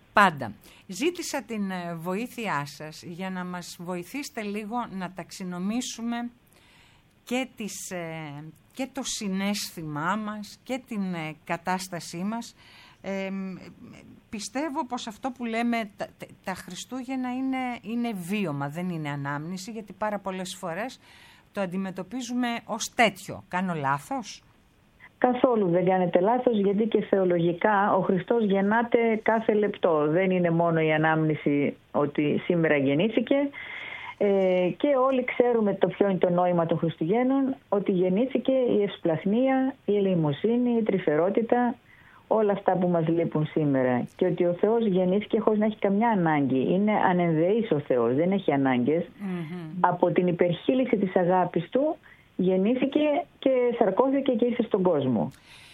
Speaker 2: Πάντα. Ζήτησα την βοήθειά σας για να μας βοηθήσετε λίγο να ταξινομήσουμε και, τις, και το συναίσθημά μας και την κατάστασή μας. Ε, πιστεύω πως αυτό που λέμε τα, τα Χριστούγεννα είναι, είναι βίωμα, δεν είναι ανάμνηση, γιατί πάρα πολλές φορές το αντιμετωπίζουμε ως τέτοιο. Κάνω λάθος?
Speaker 6: Καθόλου δεν κάνετε λάθος, γιατί και θεολογικά ο Χριστός γεννάται κάθε λεπτό. Δεν είναι μόνο η ανάμνηση ότι σήμερα γεννήθηκε, ε, και όλοι ξέρουμε το ποιο είναι το νόημα των Χριστουγέννων, ότι γεννήθηκε η ευσπλαχνία, η ελεημοσύνη, η τρυφερότητα, όλα αυτά που μας λείπουν σήμερα. Και ότι ο Θεός γεννήθηκε χωρίς να έχει καμιά ανάγκη. Είναι ανενδεής ο Θεός, δεν έχει ανάγκες. Mm-hmm. Από την υπερχείληση της αγάπης του γεννήθηκε και σαρκώθηκε και ήρθε στον κόσμο.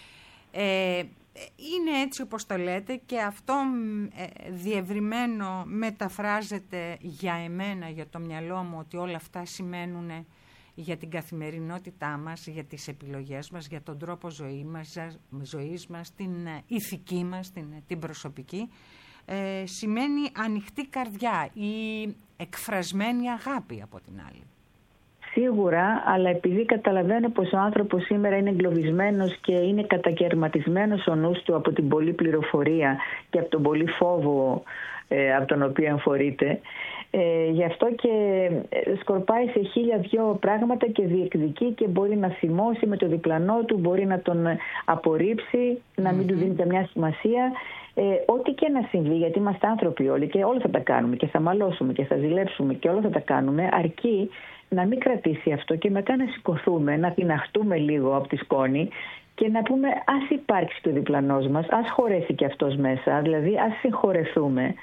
Speaker 2: Ε, είναι έτσι όπως το λέτε, και αυτό ε, διευρυμένο μεταφράζεται για εμένα, για το μυαλό μου, ότι όλα αυτά σημαίνουν για την καθημερινότητά μας, για τις επιλογές μας, για τον τρόπο ζωή μας, ζωής μας, την ηθική μας, την, την προσωπική. Ε, σημαίνει ανοιχτή καρδιά ή εκφρασμένη αγάπη από την άλλη.
Speaker 6: Σίγουρα, αλλά επειδή καταλαβαίνω πως ο άνθρωπος σήμερα είναι εγκλωβισμένος και είναι κατακαιρματισμένος ο νους του από την πολλή πληροφορία και από τον πολύ φόβο ε, από τον οποίο εμφορείται, ε, γι' αυτό και σκορπάει σε χίλια δυο πράγματα και διεκδικεί και μπορεί να θυμώσει με το διπλανό του, μπορεί να τον απορρίψει, να μην mm-hmm. του δίνει καμιά σημασία. Ε, ό,τι και να συμβεί, γιατί είμαστε άνθρωποι όλοι και όλα θα τα κάνουμε και θα μαλώσουμε και θα ζηλέψουμε και όλα θα τα κάνουμε, αρκεί να μην κρατήσει αυτό και μετά να σηκωθούμε, να τιναχτούμε λίγο από τη σκόνη και να πούμε ας υπάρξει και ο διπλανός μας, ας χωρέσει και αυτός μέσα, δηλαδή ας συγχωρεθούμε.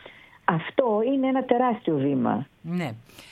Speaker 6: Αυτό είναι ένα τεράστιο βήμα.
Speaker 2: Ναι.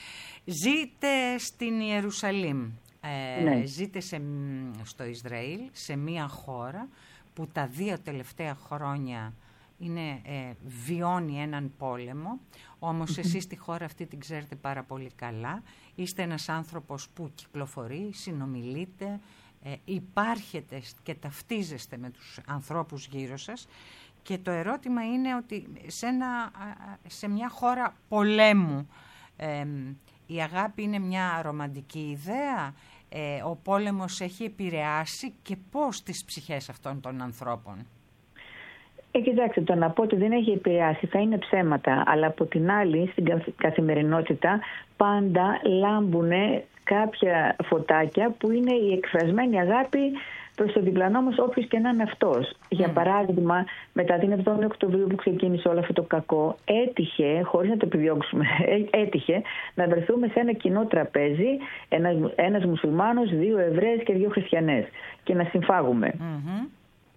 Speaker 2: Ζείτε στην Ιερουσαλήμ, ε, ναι. Ζείτε σε, στο Ισραήλ, σε μια χώρα που τα δύο τελευταία χρόνια είναι, ε, βιώνει έναν πόλεμο, όμως εσείς τη χώρα αυτή την ξέρετε πάρα πολύ καλά. Είστε ένας άνθρωπος που κυκλοφορεί, συνομιλείτε, ε, υπάρχετε και ταυτίζεστε με τους ανθρώπους γύρω σας, και το ερώτημα είναι ότι σε, ένα, σε μια χώρα πολέμου ε, η αγάπη είναι μια ρομαντική ιδέα, ε, ο πόλεμος έχει επηρεάσει και πώς τις ψυχές αυτών των ανθρώπων?
Speaker 6: Ε, κοιτάξτε, το να πω ότι δεν έχει επηρεάσει θα είναι ψέματα, αλλά από την άλλη στην καθημερινότητα πάντα λάμπουν κάποια φωτάκια που είναι η εκφρασμένη αγάπη προς το διπλανό μας, όποιος και να είναι αυτός. Mm. Για παράδειγμα, μετά την εβδόμη Οκτωβρίου που ξεκίνησε όλο αυτό το κακό, έτυχε, χωρίς να το επιδιώξουμε, έτυχε να βρεθούμε σε ένα κοινό τραπέζι, ένας, ένας μουσουλμάνος, δύο Εβραίες και δύο Χριστιανές, και να συμφάγουμε. Mm-hmm.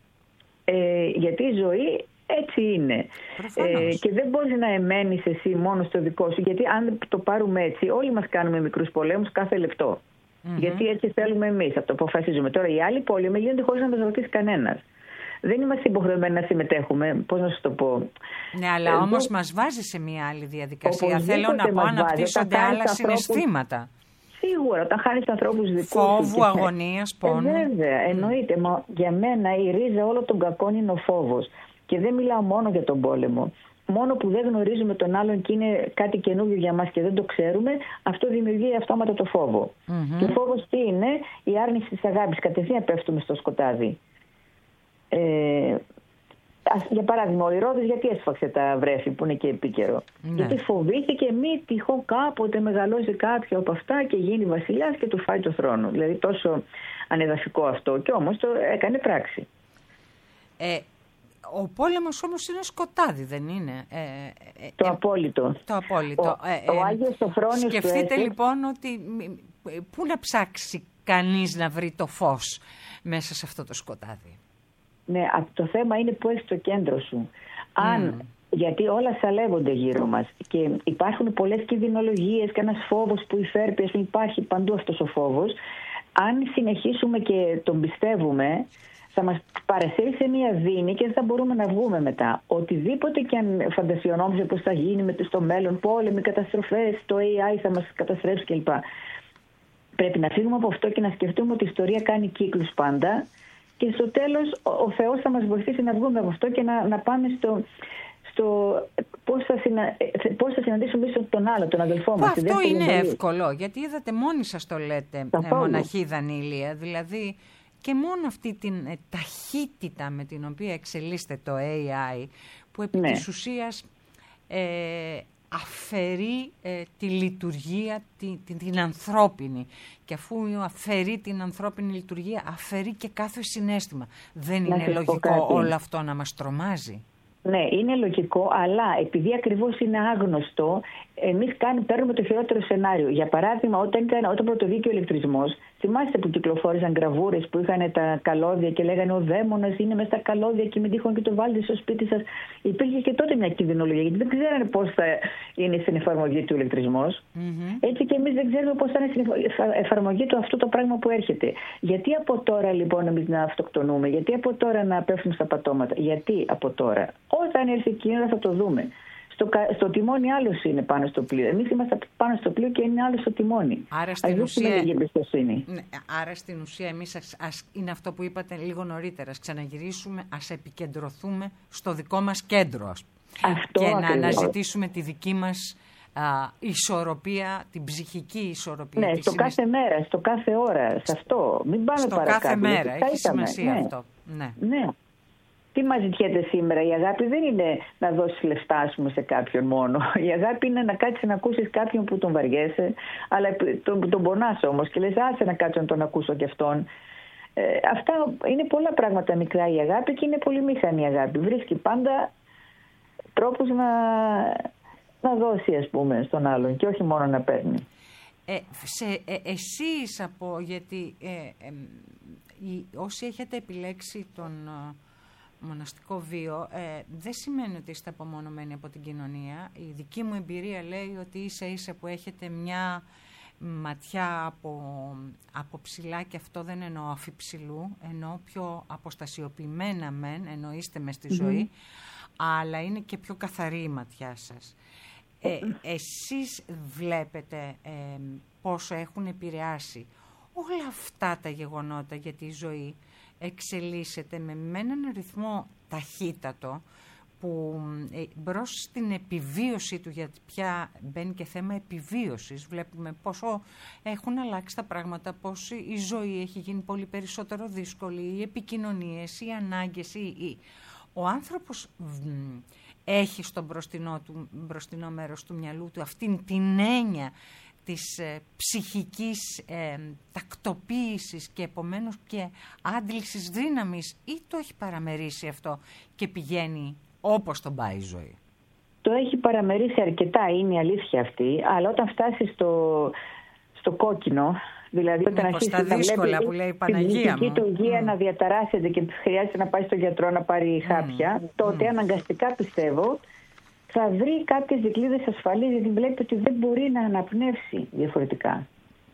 Speaker 6: Ε, γιατί η ζωή έτσι είναι. Ε, και δεν μπορείς να εμένεις εσύ μόνο στο δικό σου, γιατί αν το πάρουμε έτσι, όλοι μας κάνουμε μικρούς πολέμους κάθε λεπτό. Mm-hmm. Γιατί έτσι θέλουμε εμείς, αυτό αποφασίζουμε. Τώρα οι άλλοι πόλεμοι γίνονται χωρίς να μας ρωτήσει κανένας. Δεν είμαστε υποχρεωμένοι να συμμετέχουμε, πώς να σου το πω.
Speaker 2: Ναι, αλλά ε, όμως δεν... μας βάζει σε μια άλλη διαδικασία. Θέλω να πω, αναπτύσσονται άλλα συναισθήματα.
Speaker 6: Σίγουρα, όταν χάνεις ανθρώπους δικούς σου.
Speaker 2: Φόβου, αγωνίας, πόνου.
Speaker 6: Ε, βέβαια, εννοείται. Mm. Μα για μένα η ρίζα όλων των κακών είναι ο φόβος. Και δεν μιλάω μόνο για τον πόλεμο. Μόνο που δεν γνωρίζουμε τον άλλον και είναι κάτι καινούργιο για μας και δεν το ξέρουμε, αυτό δημιουργεί αυτόματα το φόβο. Mm-hmm. Και ο φόβος τι είναι? Η άρνηση της αγάπης. Κατευθείαν πέφτουμε στο σκοτάδι. Ε, για παράδειγμα, ο Ηρώδης γιατί έσφαξε τα βρέφη που είναι και επίκαιρο? Ναι. Γιατί φοβήθηκε μη τυχόν κάποτε μεγαλώσει κάποιο από αυτά και γίνει βασιλιάς και του φάει το θρόνο. Δηλαδή τόσο ανεδαφικό αυτό, και όμως το έκανε πράξη. Ε,
Speaker 2: ο πόλεμος όμως είναι σκοτάδι, δεν είναι? Ε, ε,
Speaker 6: το απόλυτο.
Speaker 2: Το απόλυτο.
Speaker 6: Ο, ε, ο Άγιος Σοφρόνιος.
Speaker 2: Σκεφτείτε λοιπόν ότι πού να ψάξει κανείς να βρει το φως μέσα σε αυτό το σκοτάδι?
Speaker 6: Ναι, το θέμα είναι που έχεις το κέντρο σου. Αν, mm. γιατί όλα σαλεύονται γύρω μας και υπάρχουν πολλές κινδυνολογίες και ένας φόβος που υφέρπει, υπάρχει παντού αυτός ο φόβος. Αν συνεχίσουμε και τον πιστεύουμε, θα μας παρασύρει σε μια δίνη και δεν θα μπορούμε να βγούμε μετά. Οτιδήποτε και αν φαντασιωνόμαστε πως θα γίνει στο μέλλον, πόλεμοι, καταστροφές, το έι άι θα μας καταστρέψει κλπ. Πρέπει να φύγουμε από αυτό και να σκεφτούμε ότι η ιστορία κάνει κύκλους πάντα. Και στο τέλος ο Θεός θα μας βοηθήσει να βγούμε από αυτό και να, να πάμε στο, στο πώς θα, συνα... πώς θα συναντήσουμε τον άλλο, τον αδελφό μας.
Speaker 2: Αυτό είναι ζωή. Εύκολο, γιατί είδατε μόνοι σας το λέτε, ε, μοναχή Δανείλια. Δηλαδή και μόνο αυτή την ε, ταχύτητα με την οποία εξελίσσεται το έι άι, που επί ναι. της ουσίας ε, αφαιρεί ε, τη λειτουργία, την, την, την ανθρώπινη. Και αφού αφαιρεί την ανθρώπινη λειτουργία, αφαιρεί και κάθε συναίσθημα. Δεν να είναι λογικό όλο αυτό να μας τρομάζει?
Speaker 6: Ναι, είναι λογικό, αλλά επειδή ακριβώς είναι άγνωστο, εμείς παίρνουμε το χειρότερο σενάριο. Για παράδειγμα, όταν, ήταν, όταν πρωτοβήκε ο ηλεκτρισμός, θυμάστε που κυκλοφόρησαν γραβούρες που είχαν τα καλώδια και λέγανε ο δαίμονας είναι μέσα στα καλώδια και μην τυχόν και το βάλετε στο σπίτι σας. Υπήρχε και τότε μια κινδυνολογία, γιατί δεν ξέρανε πώς θα είναι στην εφαρμογή του ηλεκτρισμός. Mm-hmm. Έτσι και εμείς δεν ξέρουμε πώς θα είναι στην εφαρμογή του αυτό το πράγμα που έρχεται. Γιατί από τώρα λοιπόν εμείς να αυτοκτονούμε, γιατί από τώρα να πέφτουμε στα πατώματα, γιατί από τώρα? Όταν έρθει η ώρα θα το δούμε. Στο, στο τιμόνι άλλος είναι πάνω στο πλοίο. Εμείς είμαστε πάνω στο πλοίο και είναι άλλος στο τιμόνι.
Speaker 2: Άρα στην, ουσία, ναι, άρα στην ουσία εμείς ας, ας, είναι αυτό που είπατε λίγο νωρίτερα. Ας ξαναγυρίσουμε, ας επικεντρωθούμε στο δικό μας κέντρο.
Speaker 6: Αυτό
Speaker 2: και
Speaker 6: ακριβώς.
Speaker 2: να αναζητήσουμε τη δική μας α, ισορροπία, την ψυχική ισορροπία.
Speaker 6: Ναι, στο κάθε μέρα, στο κάθε ώρα, σε αυτό. Μην πάμε
Speaker 2: στο
Speaker 6: παρακάτω.
Speaker 2: Στο κάθε μέρα, έχει σημασία
Speaker 6: ναι.
Speaker 2: αυτό. Ναι.
Speaker 6: ναι. Τι μας ζητιέται σήμερα? Η αγάπη δεν είναι να δώσεις λεφτά, ας πούμε, σε κάποιον μόνο. Η αγάπη είναι να κάτσεις να ακούσεις κάποιον που τον βαριέσαι, αλλά τον, τον πονάς όμως και λες άσε να κάτσω να τον ακούσω κι αυτόν. Ε, αυτά είναι πολλά πράγματα μικρά η αγάπη και είναι πολύ μήχανη η αγάπη. Βρίσκει πάντα τρόπους να, να δώσει, ας πούμε, στον άλλον και όχι μόνο να παίρνει.
Speaker 2: Ε, σε, ε, εσείς από, γιατί ε, ε, οι, όσοι έχετε επιλέξει τον μοναστικό βίο, ε, δεν σημαίνει ότι είστε απομονωμένοι από την κοινωνία. Η δική μου εμπειρία λέει ότι ίσα ίσα που έχετε μια ματιά από, από ψηλά, και αυτό δεν εννοώ αφιψηλού, εννοώ πιο αποστασιοποιημένα μεν, εννοείστε μες στη mm-hmm. ζωή, αλλά είναι και πιο καθαρή η ματιά σας. Ε, εσείς βλέπετε ε, πόσο έχουν επηρεάσει όλα αυτά τα γεγονότα, γιατί η ζωή εξελίσσεται με, με έναν ρυθμό ταχύτατο που ε, μπρος στην επιβίωση του, γιατί πια μπαίνει και θέμα επιβίωσης, βλέπουμε πόσο έχουν αλλάξει τα πράγματα, πώς η ζωή έχει γίνει πολύ περισσότερο δύσκολη, οι επικοινωνίες, οι ανάγκες, οι, οι... ο άνθρωπος β, έχει στο μπροστινό, του, μπροστινό μέρος του μυαλού του αυτήν την έννοια της ε, ψυχικής ε, τακτοποίησης και επομένως και άντλησης δύναμης, ή το έχει παραμερίσει αυτό και πηγαίνει όπως τον πάει η ζωή?
Speaker 6: Το έχει παραμερίσει αρκετά, είναι η αλήθεια αυτή, αλλά όταν φτάσει στο, στο κόκκινο, δηλαδή όταν αρχίσει να βλέπει
Speaker 2: που λέει η Παναγία
Speaker 6: την του υγεία mm. να διαταράσσεται και χρειάζεται να πάει στον γιατρό να πάρει χάπια, mm. τότε mm. αναγκαστικά πιστεύω θα βρει κάποιες δικλείδες ασφαλείας, γιατί βλέπει ότι δεν μπορεί να αναπνεύσει διαφορετικά.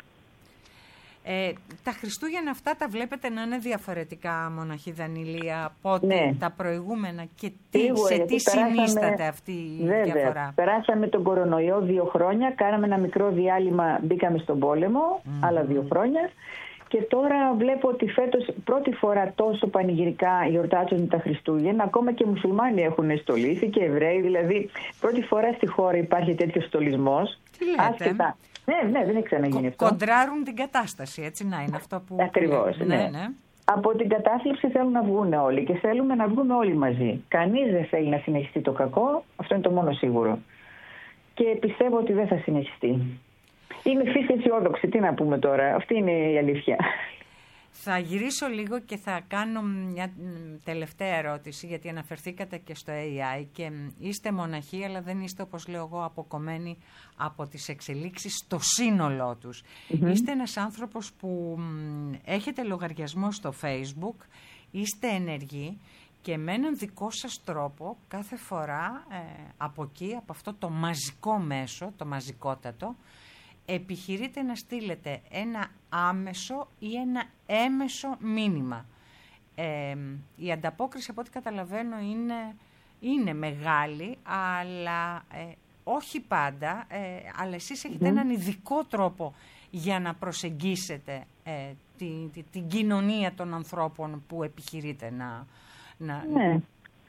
Speaker 2: Ε, τα Χριστούγεννα αυτά τα βλέπετε να είναι διαφορετικά, μοναχή Δανειλία, από ό,τι
Speaker 6: ναι.
Speaker 2: τα προηγούμενα, και τι,
Speaker 6: Σίγουρα,
Speaker 2: σε τι συνίσταται
Speaker 6: περάσαμε,
Speaker 2: αυτή η
Speaker 6: βέβαια,
Speaker 2: διαφορά?
Speaker 6: Περάσαμε τον κορονοϊό δύο χρόνια, κάναμε ένα μικρό διάλειμμα, μπήκαμε στον πόλεμο, mm. άλλα δύο χρόνια. Και τώρα βλέπω ότι φέτος πρώτη φορά τόσο πανηγυρικά γιορτάζουν τα Χριστούγεννα. Ακόμα και μουσουλμάνοι έχουν στολίσει και Εβραίοι. Δηλαδή, πρώτη φορά στη χώρα υπάρχει τέτοιος στολισμός.
Speaker 2: Τι λέτε?
Speaker 6: Άσχετα. Ναι, ναι, δεν έχει ξαναγίνει αυτό.
Speaker 2: Κοντράρουν την κατάσταση, έτσι να είναι αυτό που...
Speaker 6: Ακριβώς, ναι.
Speaker 2: ναι, ναι.
Speaker 6: Από την κατάθλιψη θέλουν να βγουν όλοι και θέλουμε να βγούμε όλοι μαζί. Κανείς δεν θέλει να συνεχιστεί το κακό, αυτό είναι το μόνο σίγουρο. Και πιστεύω ότι δεν θα συνεχιστεί. Είναι φύση αισιόδοξη, τι να πούμε τώρα, αυτή είναι η αλήθεια.
Speaker 2: Θα γυρίσω λίγο και θα κάνω μια τελευταία ερώτηση, γιατί αναφερθήκατε και στο έι άι και είστε μοναχοί, αλλά δεν είστε, όπως λέω εγώ, αποκομμένοι από τις εξελίξεις στο σύνολό τους. Mm-hmm. Είστε ένας άνθρωπος που έχετε λογαριασμό στο Facebook, είστε ενεργοί και με έναν δικό σας τρόπο κάθε φορά ε, από εκεί, από αυτό το μαζικό μέσο, το μαζικότατο, επιχειρείτε να στείλετε ένα άμεσο ή ένα έμεσο μήνυμα. Ε, η ανταπόκριση, από ό,τι καταλαβαίνω, είναι, είναι μεγάλη, αλλά ε, όχι πάντα, ε, αλλά εσείς έχετε mm. έναν ειδικό τρόπο για να προσεγγίσετε ε, την, την, την κοινωνία των ανθρώπων που επιχειρείτε να... να...
Speaker 6: Ναι.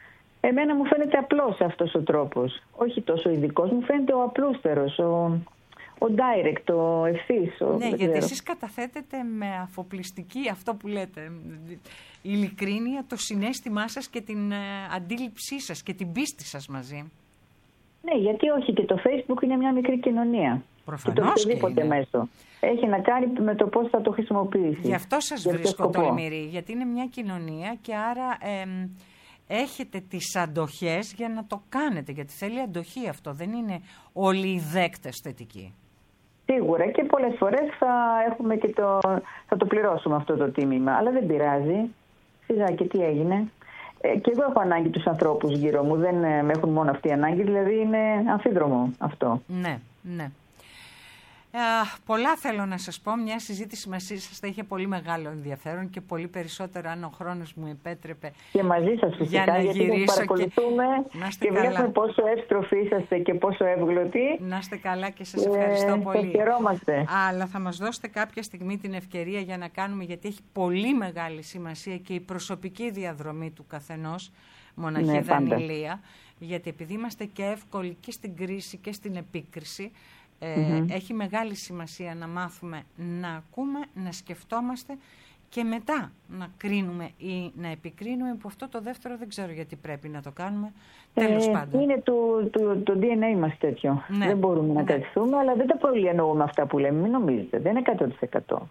Speaker 6: Εμένα μου φαίνεται απλός αυτός ο τρόπος. Όχι τόσο ειδικός, μου φαίνεται ο απλούστερος, ο, ο direct, ο ευθύς. Ο,
Speaker 2: ναι, γιατί εσείς καταθέτετε με αφοπλιστική, αυτό που λέτε, ειλικρίνεια, το συναίσθημά σας και την ε, αντίληψή σας και την πίστη σας μαζί.
Speaker 6: Ναι, γιατί όχι, και το Facebook είναι μια μικρή κοινωνία.
Speaker 2: Προφανώς
Speaker 6: και το οποιοδήποτε μέσο. Έχει να κάνει με το πώς θα το χρησιμοποιήσει.
Speaker 2: Γι' αυτό σας βρίσκω τολμηρή, γιατί είναι μια κοινωνία και άρα ε, έχετε τις αντοχές για να το κάνετε, γιατί θέλει αντοχή αυτό, δεν είναι όλοι οι δέκτες θετικοί.
Speaker 6: Σίγουρα, και πολλές φορές θα, έχουμε και το, θα το πληρώσουμε αυτό το τίμημα, αλλά δεν πειράζει. Σιγά, και τι έγινε. Ε, και εγώ έχω ανάγκη τους ανθρώπους γύρω μου, δεν με έχουν μόνο αυτή η ανάγκη, δηλαδή είναι αμφίδρομο αυτό.
Speaker 2: Ναι, ναι. Ε, πολλά θέλω να σας πω. Μια συζήτηση μαζί σας θα είχε πολύ μεγάλο ενδιαφέρον και πολύ περισσότερο αν ο χρόνος μου επέτρεπε.
Speaker 6: Και μαζί σας φυσικά,
Speaker 2: για να
Speaker 6: γιατί
Speaker 2: γυρίσω
Speaker 6: σας παρακολουθούμε και, και βλέπουμε πόσο εύστροφοι είσαστε και πόσο εύγλωτοι.
Speaker 2: Να είστε καλά και σας ευχαριστώ ε, πολύ.
Speaker 6: Σας χαιρόμαστε.
Speaker 2: Αλλά θα μας δώσετε κάποια στιγμή την ευκαιρία για να κάνουμε, γιατί έχει πολύ μεγάλη σημασία και η προσωπική διαδρομή του καθενός, μοναχή ναι, Δανειλία, γιατί επειδή είμαστε και εύκολοι και στην κρίση και στην επίκριση, Ε, mm-hmm. έχει μεγάλη σημασία να μάθουμε να ακούμε, να σκεφτόμαστε και μετά να κρίνουμε ή να επικρίνουμε, που αυτό το δεύτερο δεν ξέρω γιατί πρέπει να το κάνουμε. Ε, Τέλος πάντων. Είναι
Speaker 6: το, το, το ντι εν έι μας τέτοιο. Ναι. Δεν μπορούμε να ναι. καθιστούμε, αλλά δεν τα πολύ εννοούμε αυτά που λέμε. Μην νομίζετε, δεν είναι εκατό τοις εκατό.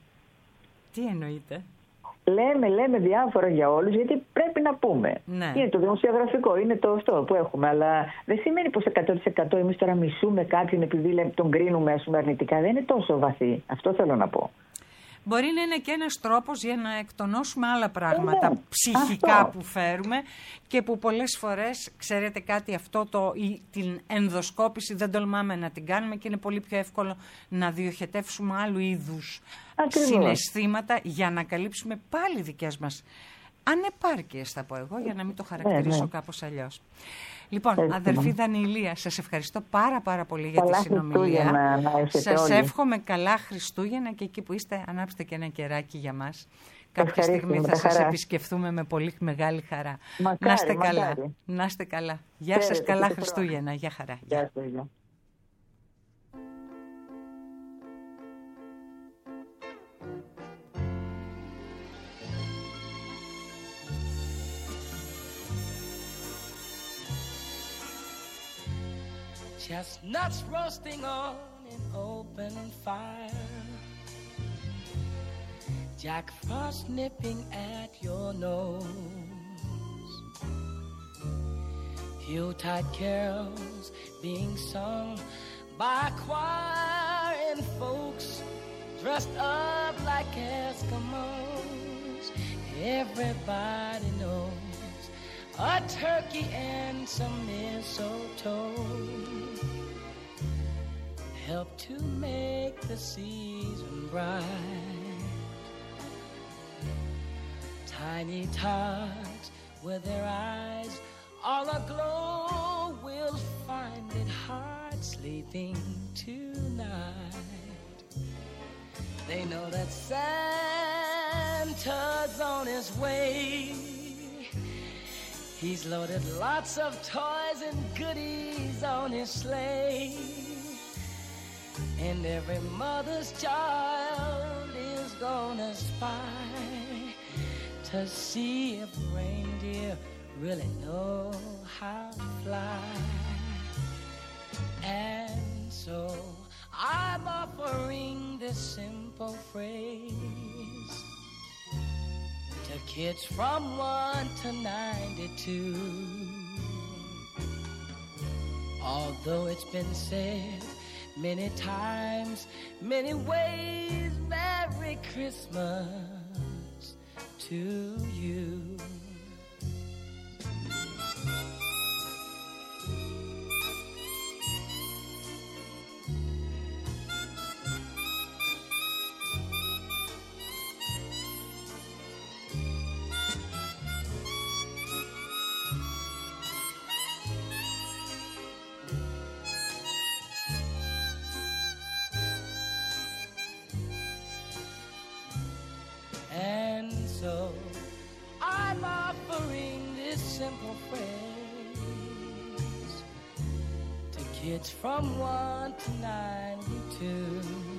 Speaker 2: Τι εννοείτε?
Speaker 6: Λέμε, λέμε διάφορα για όλους, γιατί πρέπει να πούμε.
Speaker 2: Ναι.
Speaker 6: Είναι το δημοσιογραφικό, είναι το αυτό που έχουμε, αλλά δεν σημαίνει πως εκατό τοις εκατό εμείς τώρα μισούμε κάποιον επειδή τον κρίνουμε, ας πούμε, αρνητικά. Δεν είναι τόσο βαθύ. Αυτό θέλω να πω.
Speaker 2: Μπορεί να είναι και ένας τρόπος για να εκτονώσουμε άλλα πράγματα ε, ναι. ψυχικά αυτό. Που φέρουμε και που πολλές φορές, ξέρετε κάτι, αυτό το, η, την ενδοσκόπηση δεν τολμάμε να την κάνουμε και είναι πολύ πιο εύκολο να διοχετεύσουμε άλλου είδους Ακριβώς. συναισθήματα για να καλύψουμε πάλι δικές μας ανεπάρκειες, θα πω εγώ, για να μην το χαρακτηρίσω ε, ναι. κάπως αλλιώς. Λοιπόν, έτσι, αδερφή Δανειλία, σας ευχαριστώ πάρα πάρα πολύ για
Speaker 6: καλά
Speaker 2: τη συνομιλία.
Speaker 6: Να, να
Speaker 2: σας
Speaker 6: όλοι.
Speaker 2: εύχομαι καλά Χριστούγεννα και εκεί που είστε ανάψτε και ένα κεράκι για μας. Κάποια στιγμή θα σας χαρά. επισκεφθούμε με πολύ μεγάλη χαρά.
Speaker 6: Μακάρι,
Speaker 2: να είστε
Speaker 6: μακάρι.
Speaker 2: καλά. Να είστε καλά. Γεια Φέρετε, σας, καλά Χριστούγεννα. Γεια χαρά.
Speaker 6: Γεια σας, γεια.
Speaker 5: Chestnuts roasting on an open fire, Jack Frost nipping at your nose, Yuletide carols being sung by a choir and folks dressed up like Eskimos. Everybody knows a turkey and some mistletoe help to make the season bright. Tiny tots with their eyes all aglow will find it hard sleeping tonight. They know that Santa's on his way. He's loaded lots of toys and goodies on his sleigh. And every mother's child is gonna spy to see if reindeer really know how to fly. And so I'm offering this simple phrase to kids from one to ninety-two. Although it's been said many times, many ways, Merry Christmas to you. So I'm
Speaker 7: kids from one to ninety-two.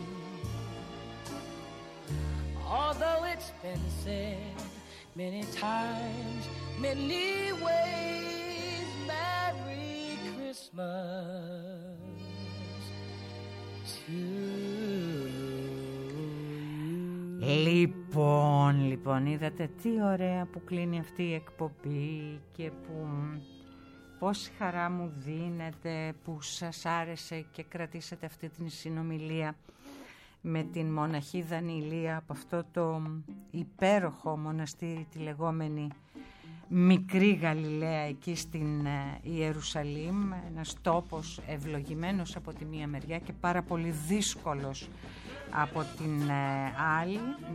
Speaker 7: Although it's been said many times, many ways, Merry Christmas to you.
Speaker 2: Λοιπόν, λοιπόν, είδατε τι ωραία που κλείνει αυτή η εκπομπή και που πόση χαρά μου δίνετε που σας άρεσε και κρατήσατε αυτή την συνομιλία με την μοναχή Δανειλία από αυτό το υπέροχο μοναστήρι, τη λεγόμενη Μικρή Γαλιλαία εκεί στην Ιερουσαλήμ, ένας τόπος ευλογημένος από τη μία μεριά και πάρα πολύ δύσκολος από την άλλη.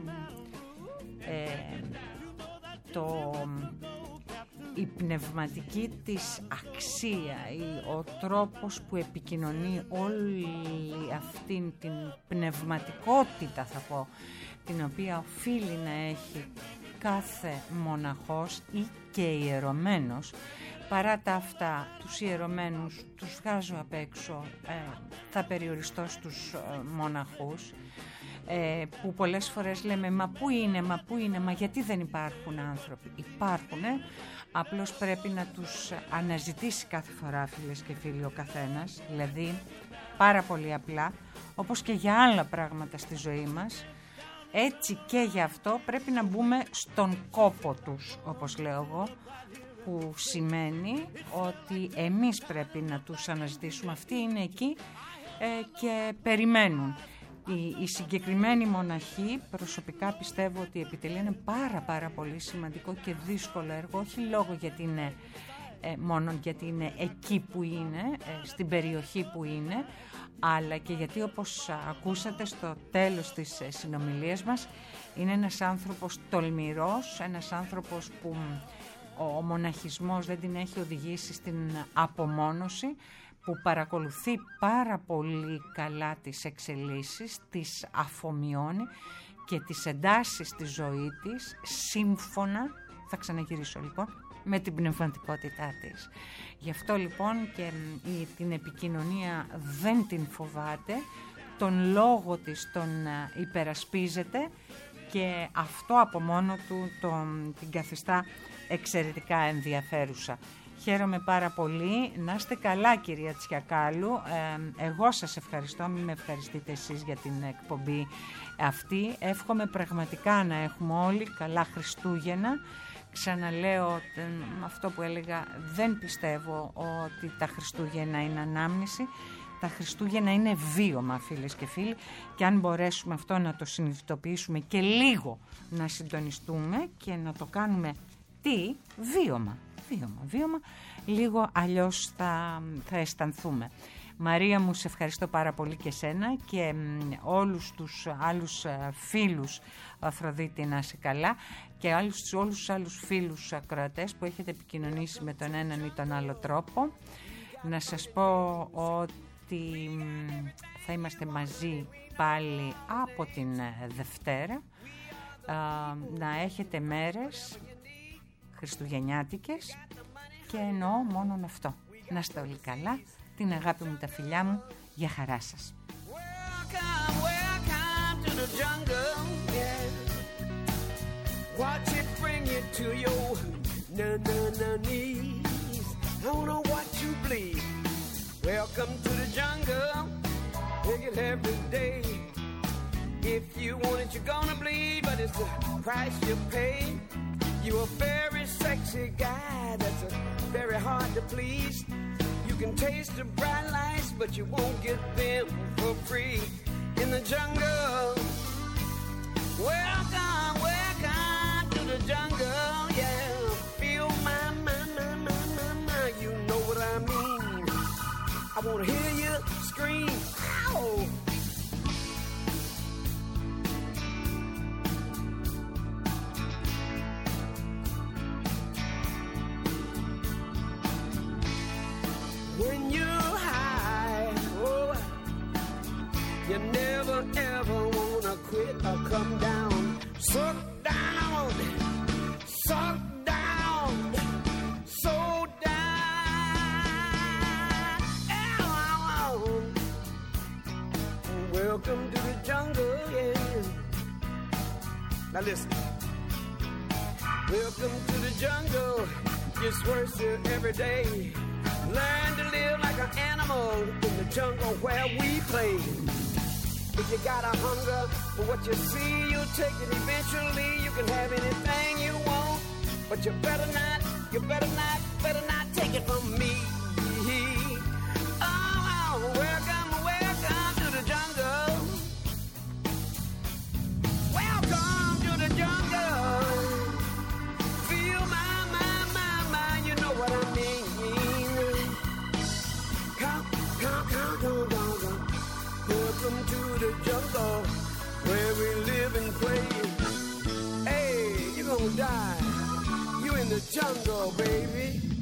Speaker 2: Ε, το, η πνευματική της αξία, ο τρόπος που επικοινωνεί όλη αυτήν την πνευματικότητα, θα πω, την οποία οφείλει να έχει κάθε μοναχός ή και ιερωμένος. Παρά τα αυτά, τους ιερωμένους τους βγάζω απ' έξω, ε, θα περιοριστώ στους ε, μοναχούς, ε, που πολλές φορές λέμε μα πού είναι, μα πού είναι, μα γιατί δεν υπάρχουν άνθρωποι. Υπάρχουν, ε, απλώς πρέπει να τους αναζητήσει κάθε φορά, φίλες και φίλοι, ο καθένας, δηλαδή πάρα πολύ απλά, όπως και για άλλα πράγματα στη ζωή μας. Έτσι και γι' αυτό πρέπει να μπούμε στον κόπο τους, όπως λέω εγώ, που σημαίνει ότι εμείς πρέπει να τους αναζητήσουμε. Αυτοί είναι εκεί ε, και περιμένουν. Η, η συγκεκριμένη μοναχή προσωπικά πιστεύω ότι επιτελεί ένα πάρα πάρα πολύ σημαντικό και δύσκολο έργο, όχι λόγω γιατί είναι ε, μόνο γιατί είναι εκεί που είναι, ε, στην περιοχή που είναι, αλλά και γιατί, όπως ακούσατε στο τέλος της συνομιλίας μας, είναι ένας άνθρωπος τολμηρός, ένας άνθρωπος που ο μοναχισμός δεν την έχει οδηγήσει στην απομόνωση, που παρακολουθεί πάρα πολύ καλά τις εξελίξεις, τις αφομοιώνει και τις εντάσσει στη ζωή της σύμφωνα, θα ξαναγυρίσω λοιπόν, με την πνευματικότητά της. Γι' αυτό λοιπόν και η, την επικοινωνία δεν την φοβάται, τον λόγο της τον υπερασπίζεται και αυτό από μόνο του τον, την καθιστά εξαιρετικά ενδιαφέρουσα. Χαίρομαι πάρα πολύ. Να είστε καλά, κυρία Τσιακάλου. Ε, εγώ σας ευχαριστώ, μην με ευχαριστείτε εσείς για την εκπομπή αυτή. Εύχομαι πραγματικά να έχουμε όλοι καλά Χριστούγεννα. Ξαναλέω αυτό που έλεγα, δεν πιστεύω ότι τα Χριστούγεννα είναι ανάμνηση. Τα Χριστούγεννα είναι βίωμα, φίλες και φίλοι, και αν μπορέσουμε αυτό να το συνειδητοποιήσουμε και λίγο να συντονιστούμε και να το κάνουμε τι, βίωμα, βίωμα, βίωμα, λίγο αλλιώς θα, θα αισθανθούμε. Μαρία μου, σε ευχαριστώ πάρα πολύ και σένα και όλους τους άλλους φίλους, Αφροδίτη, να είσαι καλά, και όλους, όλους τους άλλους φίλους ακροατές που έχετε επικοινωνήσει με τον έναν ή τον άλλο τρόπο. Να σας πω ότι θα είμαστε μαζί πάλι από την Δευτέρα. Να έχετε μέρες χριστουγεννιάτικες και εννοώ μόνον αυτό. Να είστε όλοι καλά. Την αγάπη μου, τα φιλιά μου, για χαρά σας.
Speaker 5: Welcome, welcome to the jungle, yeah. Watch it bring you to your na-na-na knees. I wanna watch you bleed. Welcome to the jungle, take it every day. If you want it, you're gonna bleed, but it's the price you pay. You're a very sexy guy that's a very hard to please. You can taste the bright lights, but you won't get them for free. In the jungle, welcome, welcome to the jungle, yeah. Feel my, my, my, my, my, my, you know what I mean. I wanna hear you scream, ow! When you're high, oh, you never ever wanna quit or come down. Suck down, suck down, so down. Oh, I
Speaker 8: Welcome to the jungle, yeah. Now listen. Welcome to the jungle. Gets worse here every day. Learn to live like an animal in the jungle where we play. If you got a hunger for what you see, you'll take it eventually. You can have anything you want, but you better not, you better not, better not take it from me. Oh, welcome, welcome to the jungle. Welcome to the jungle. Feel my, my, my, my, you know what I mean. Come, come, come, come, come, come. Welcome to the jungle, where we live and play. Hey, you gonna die. You in the jungle, baby.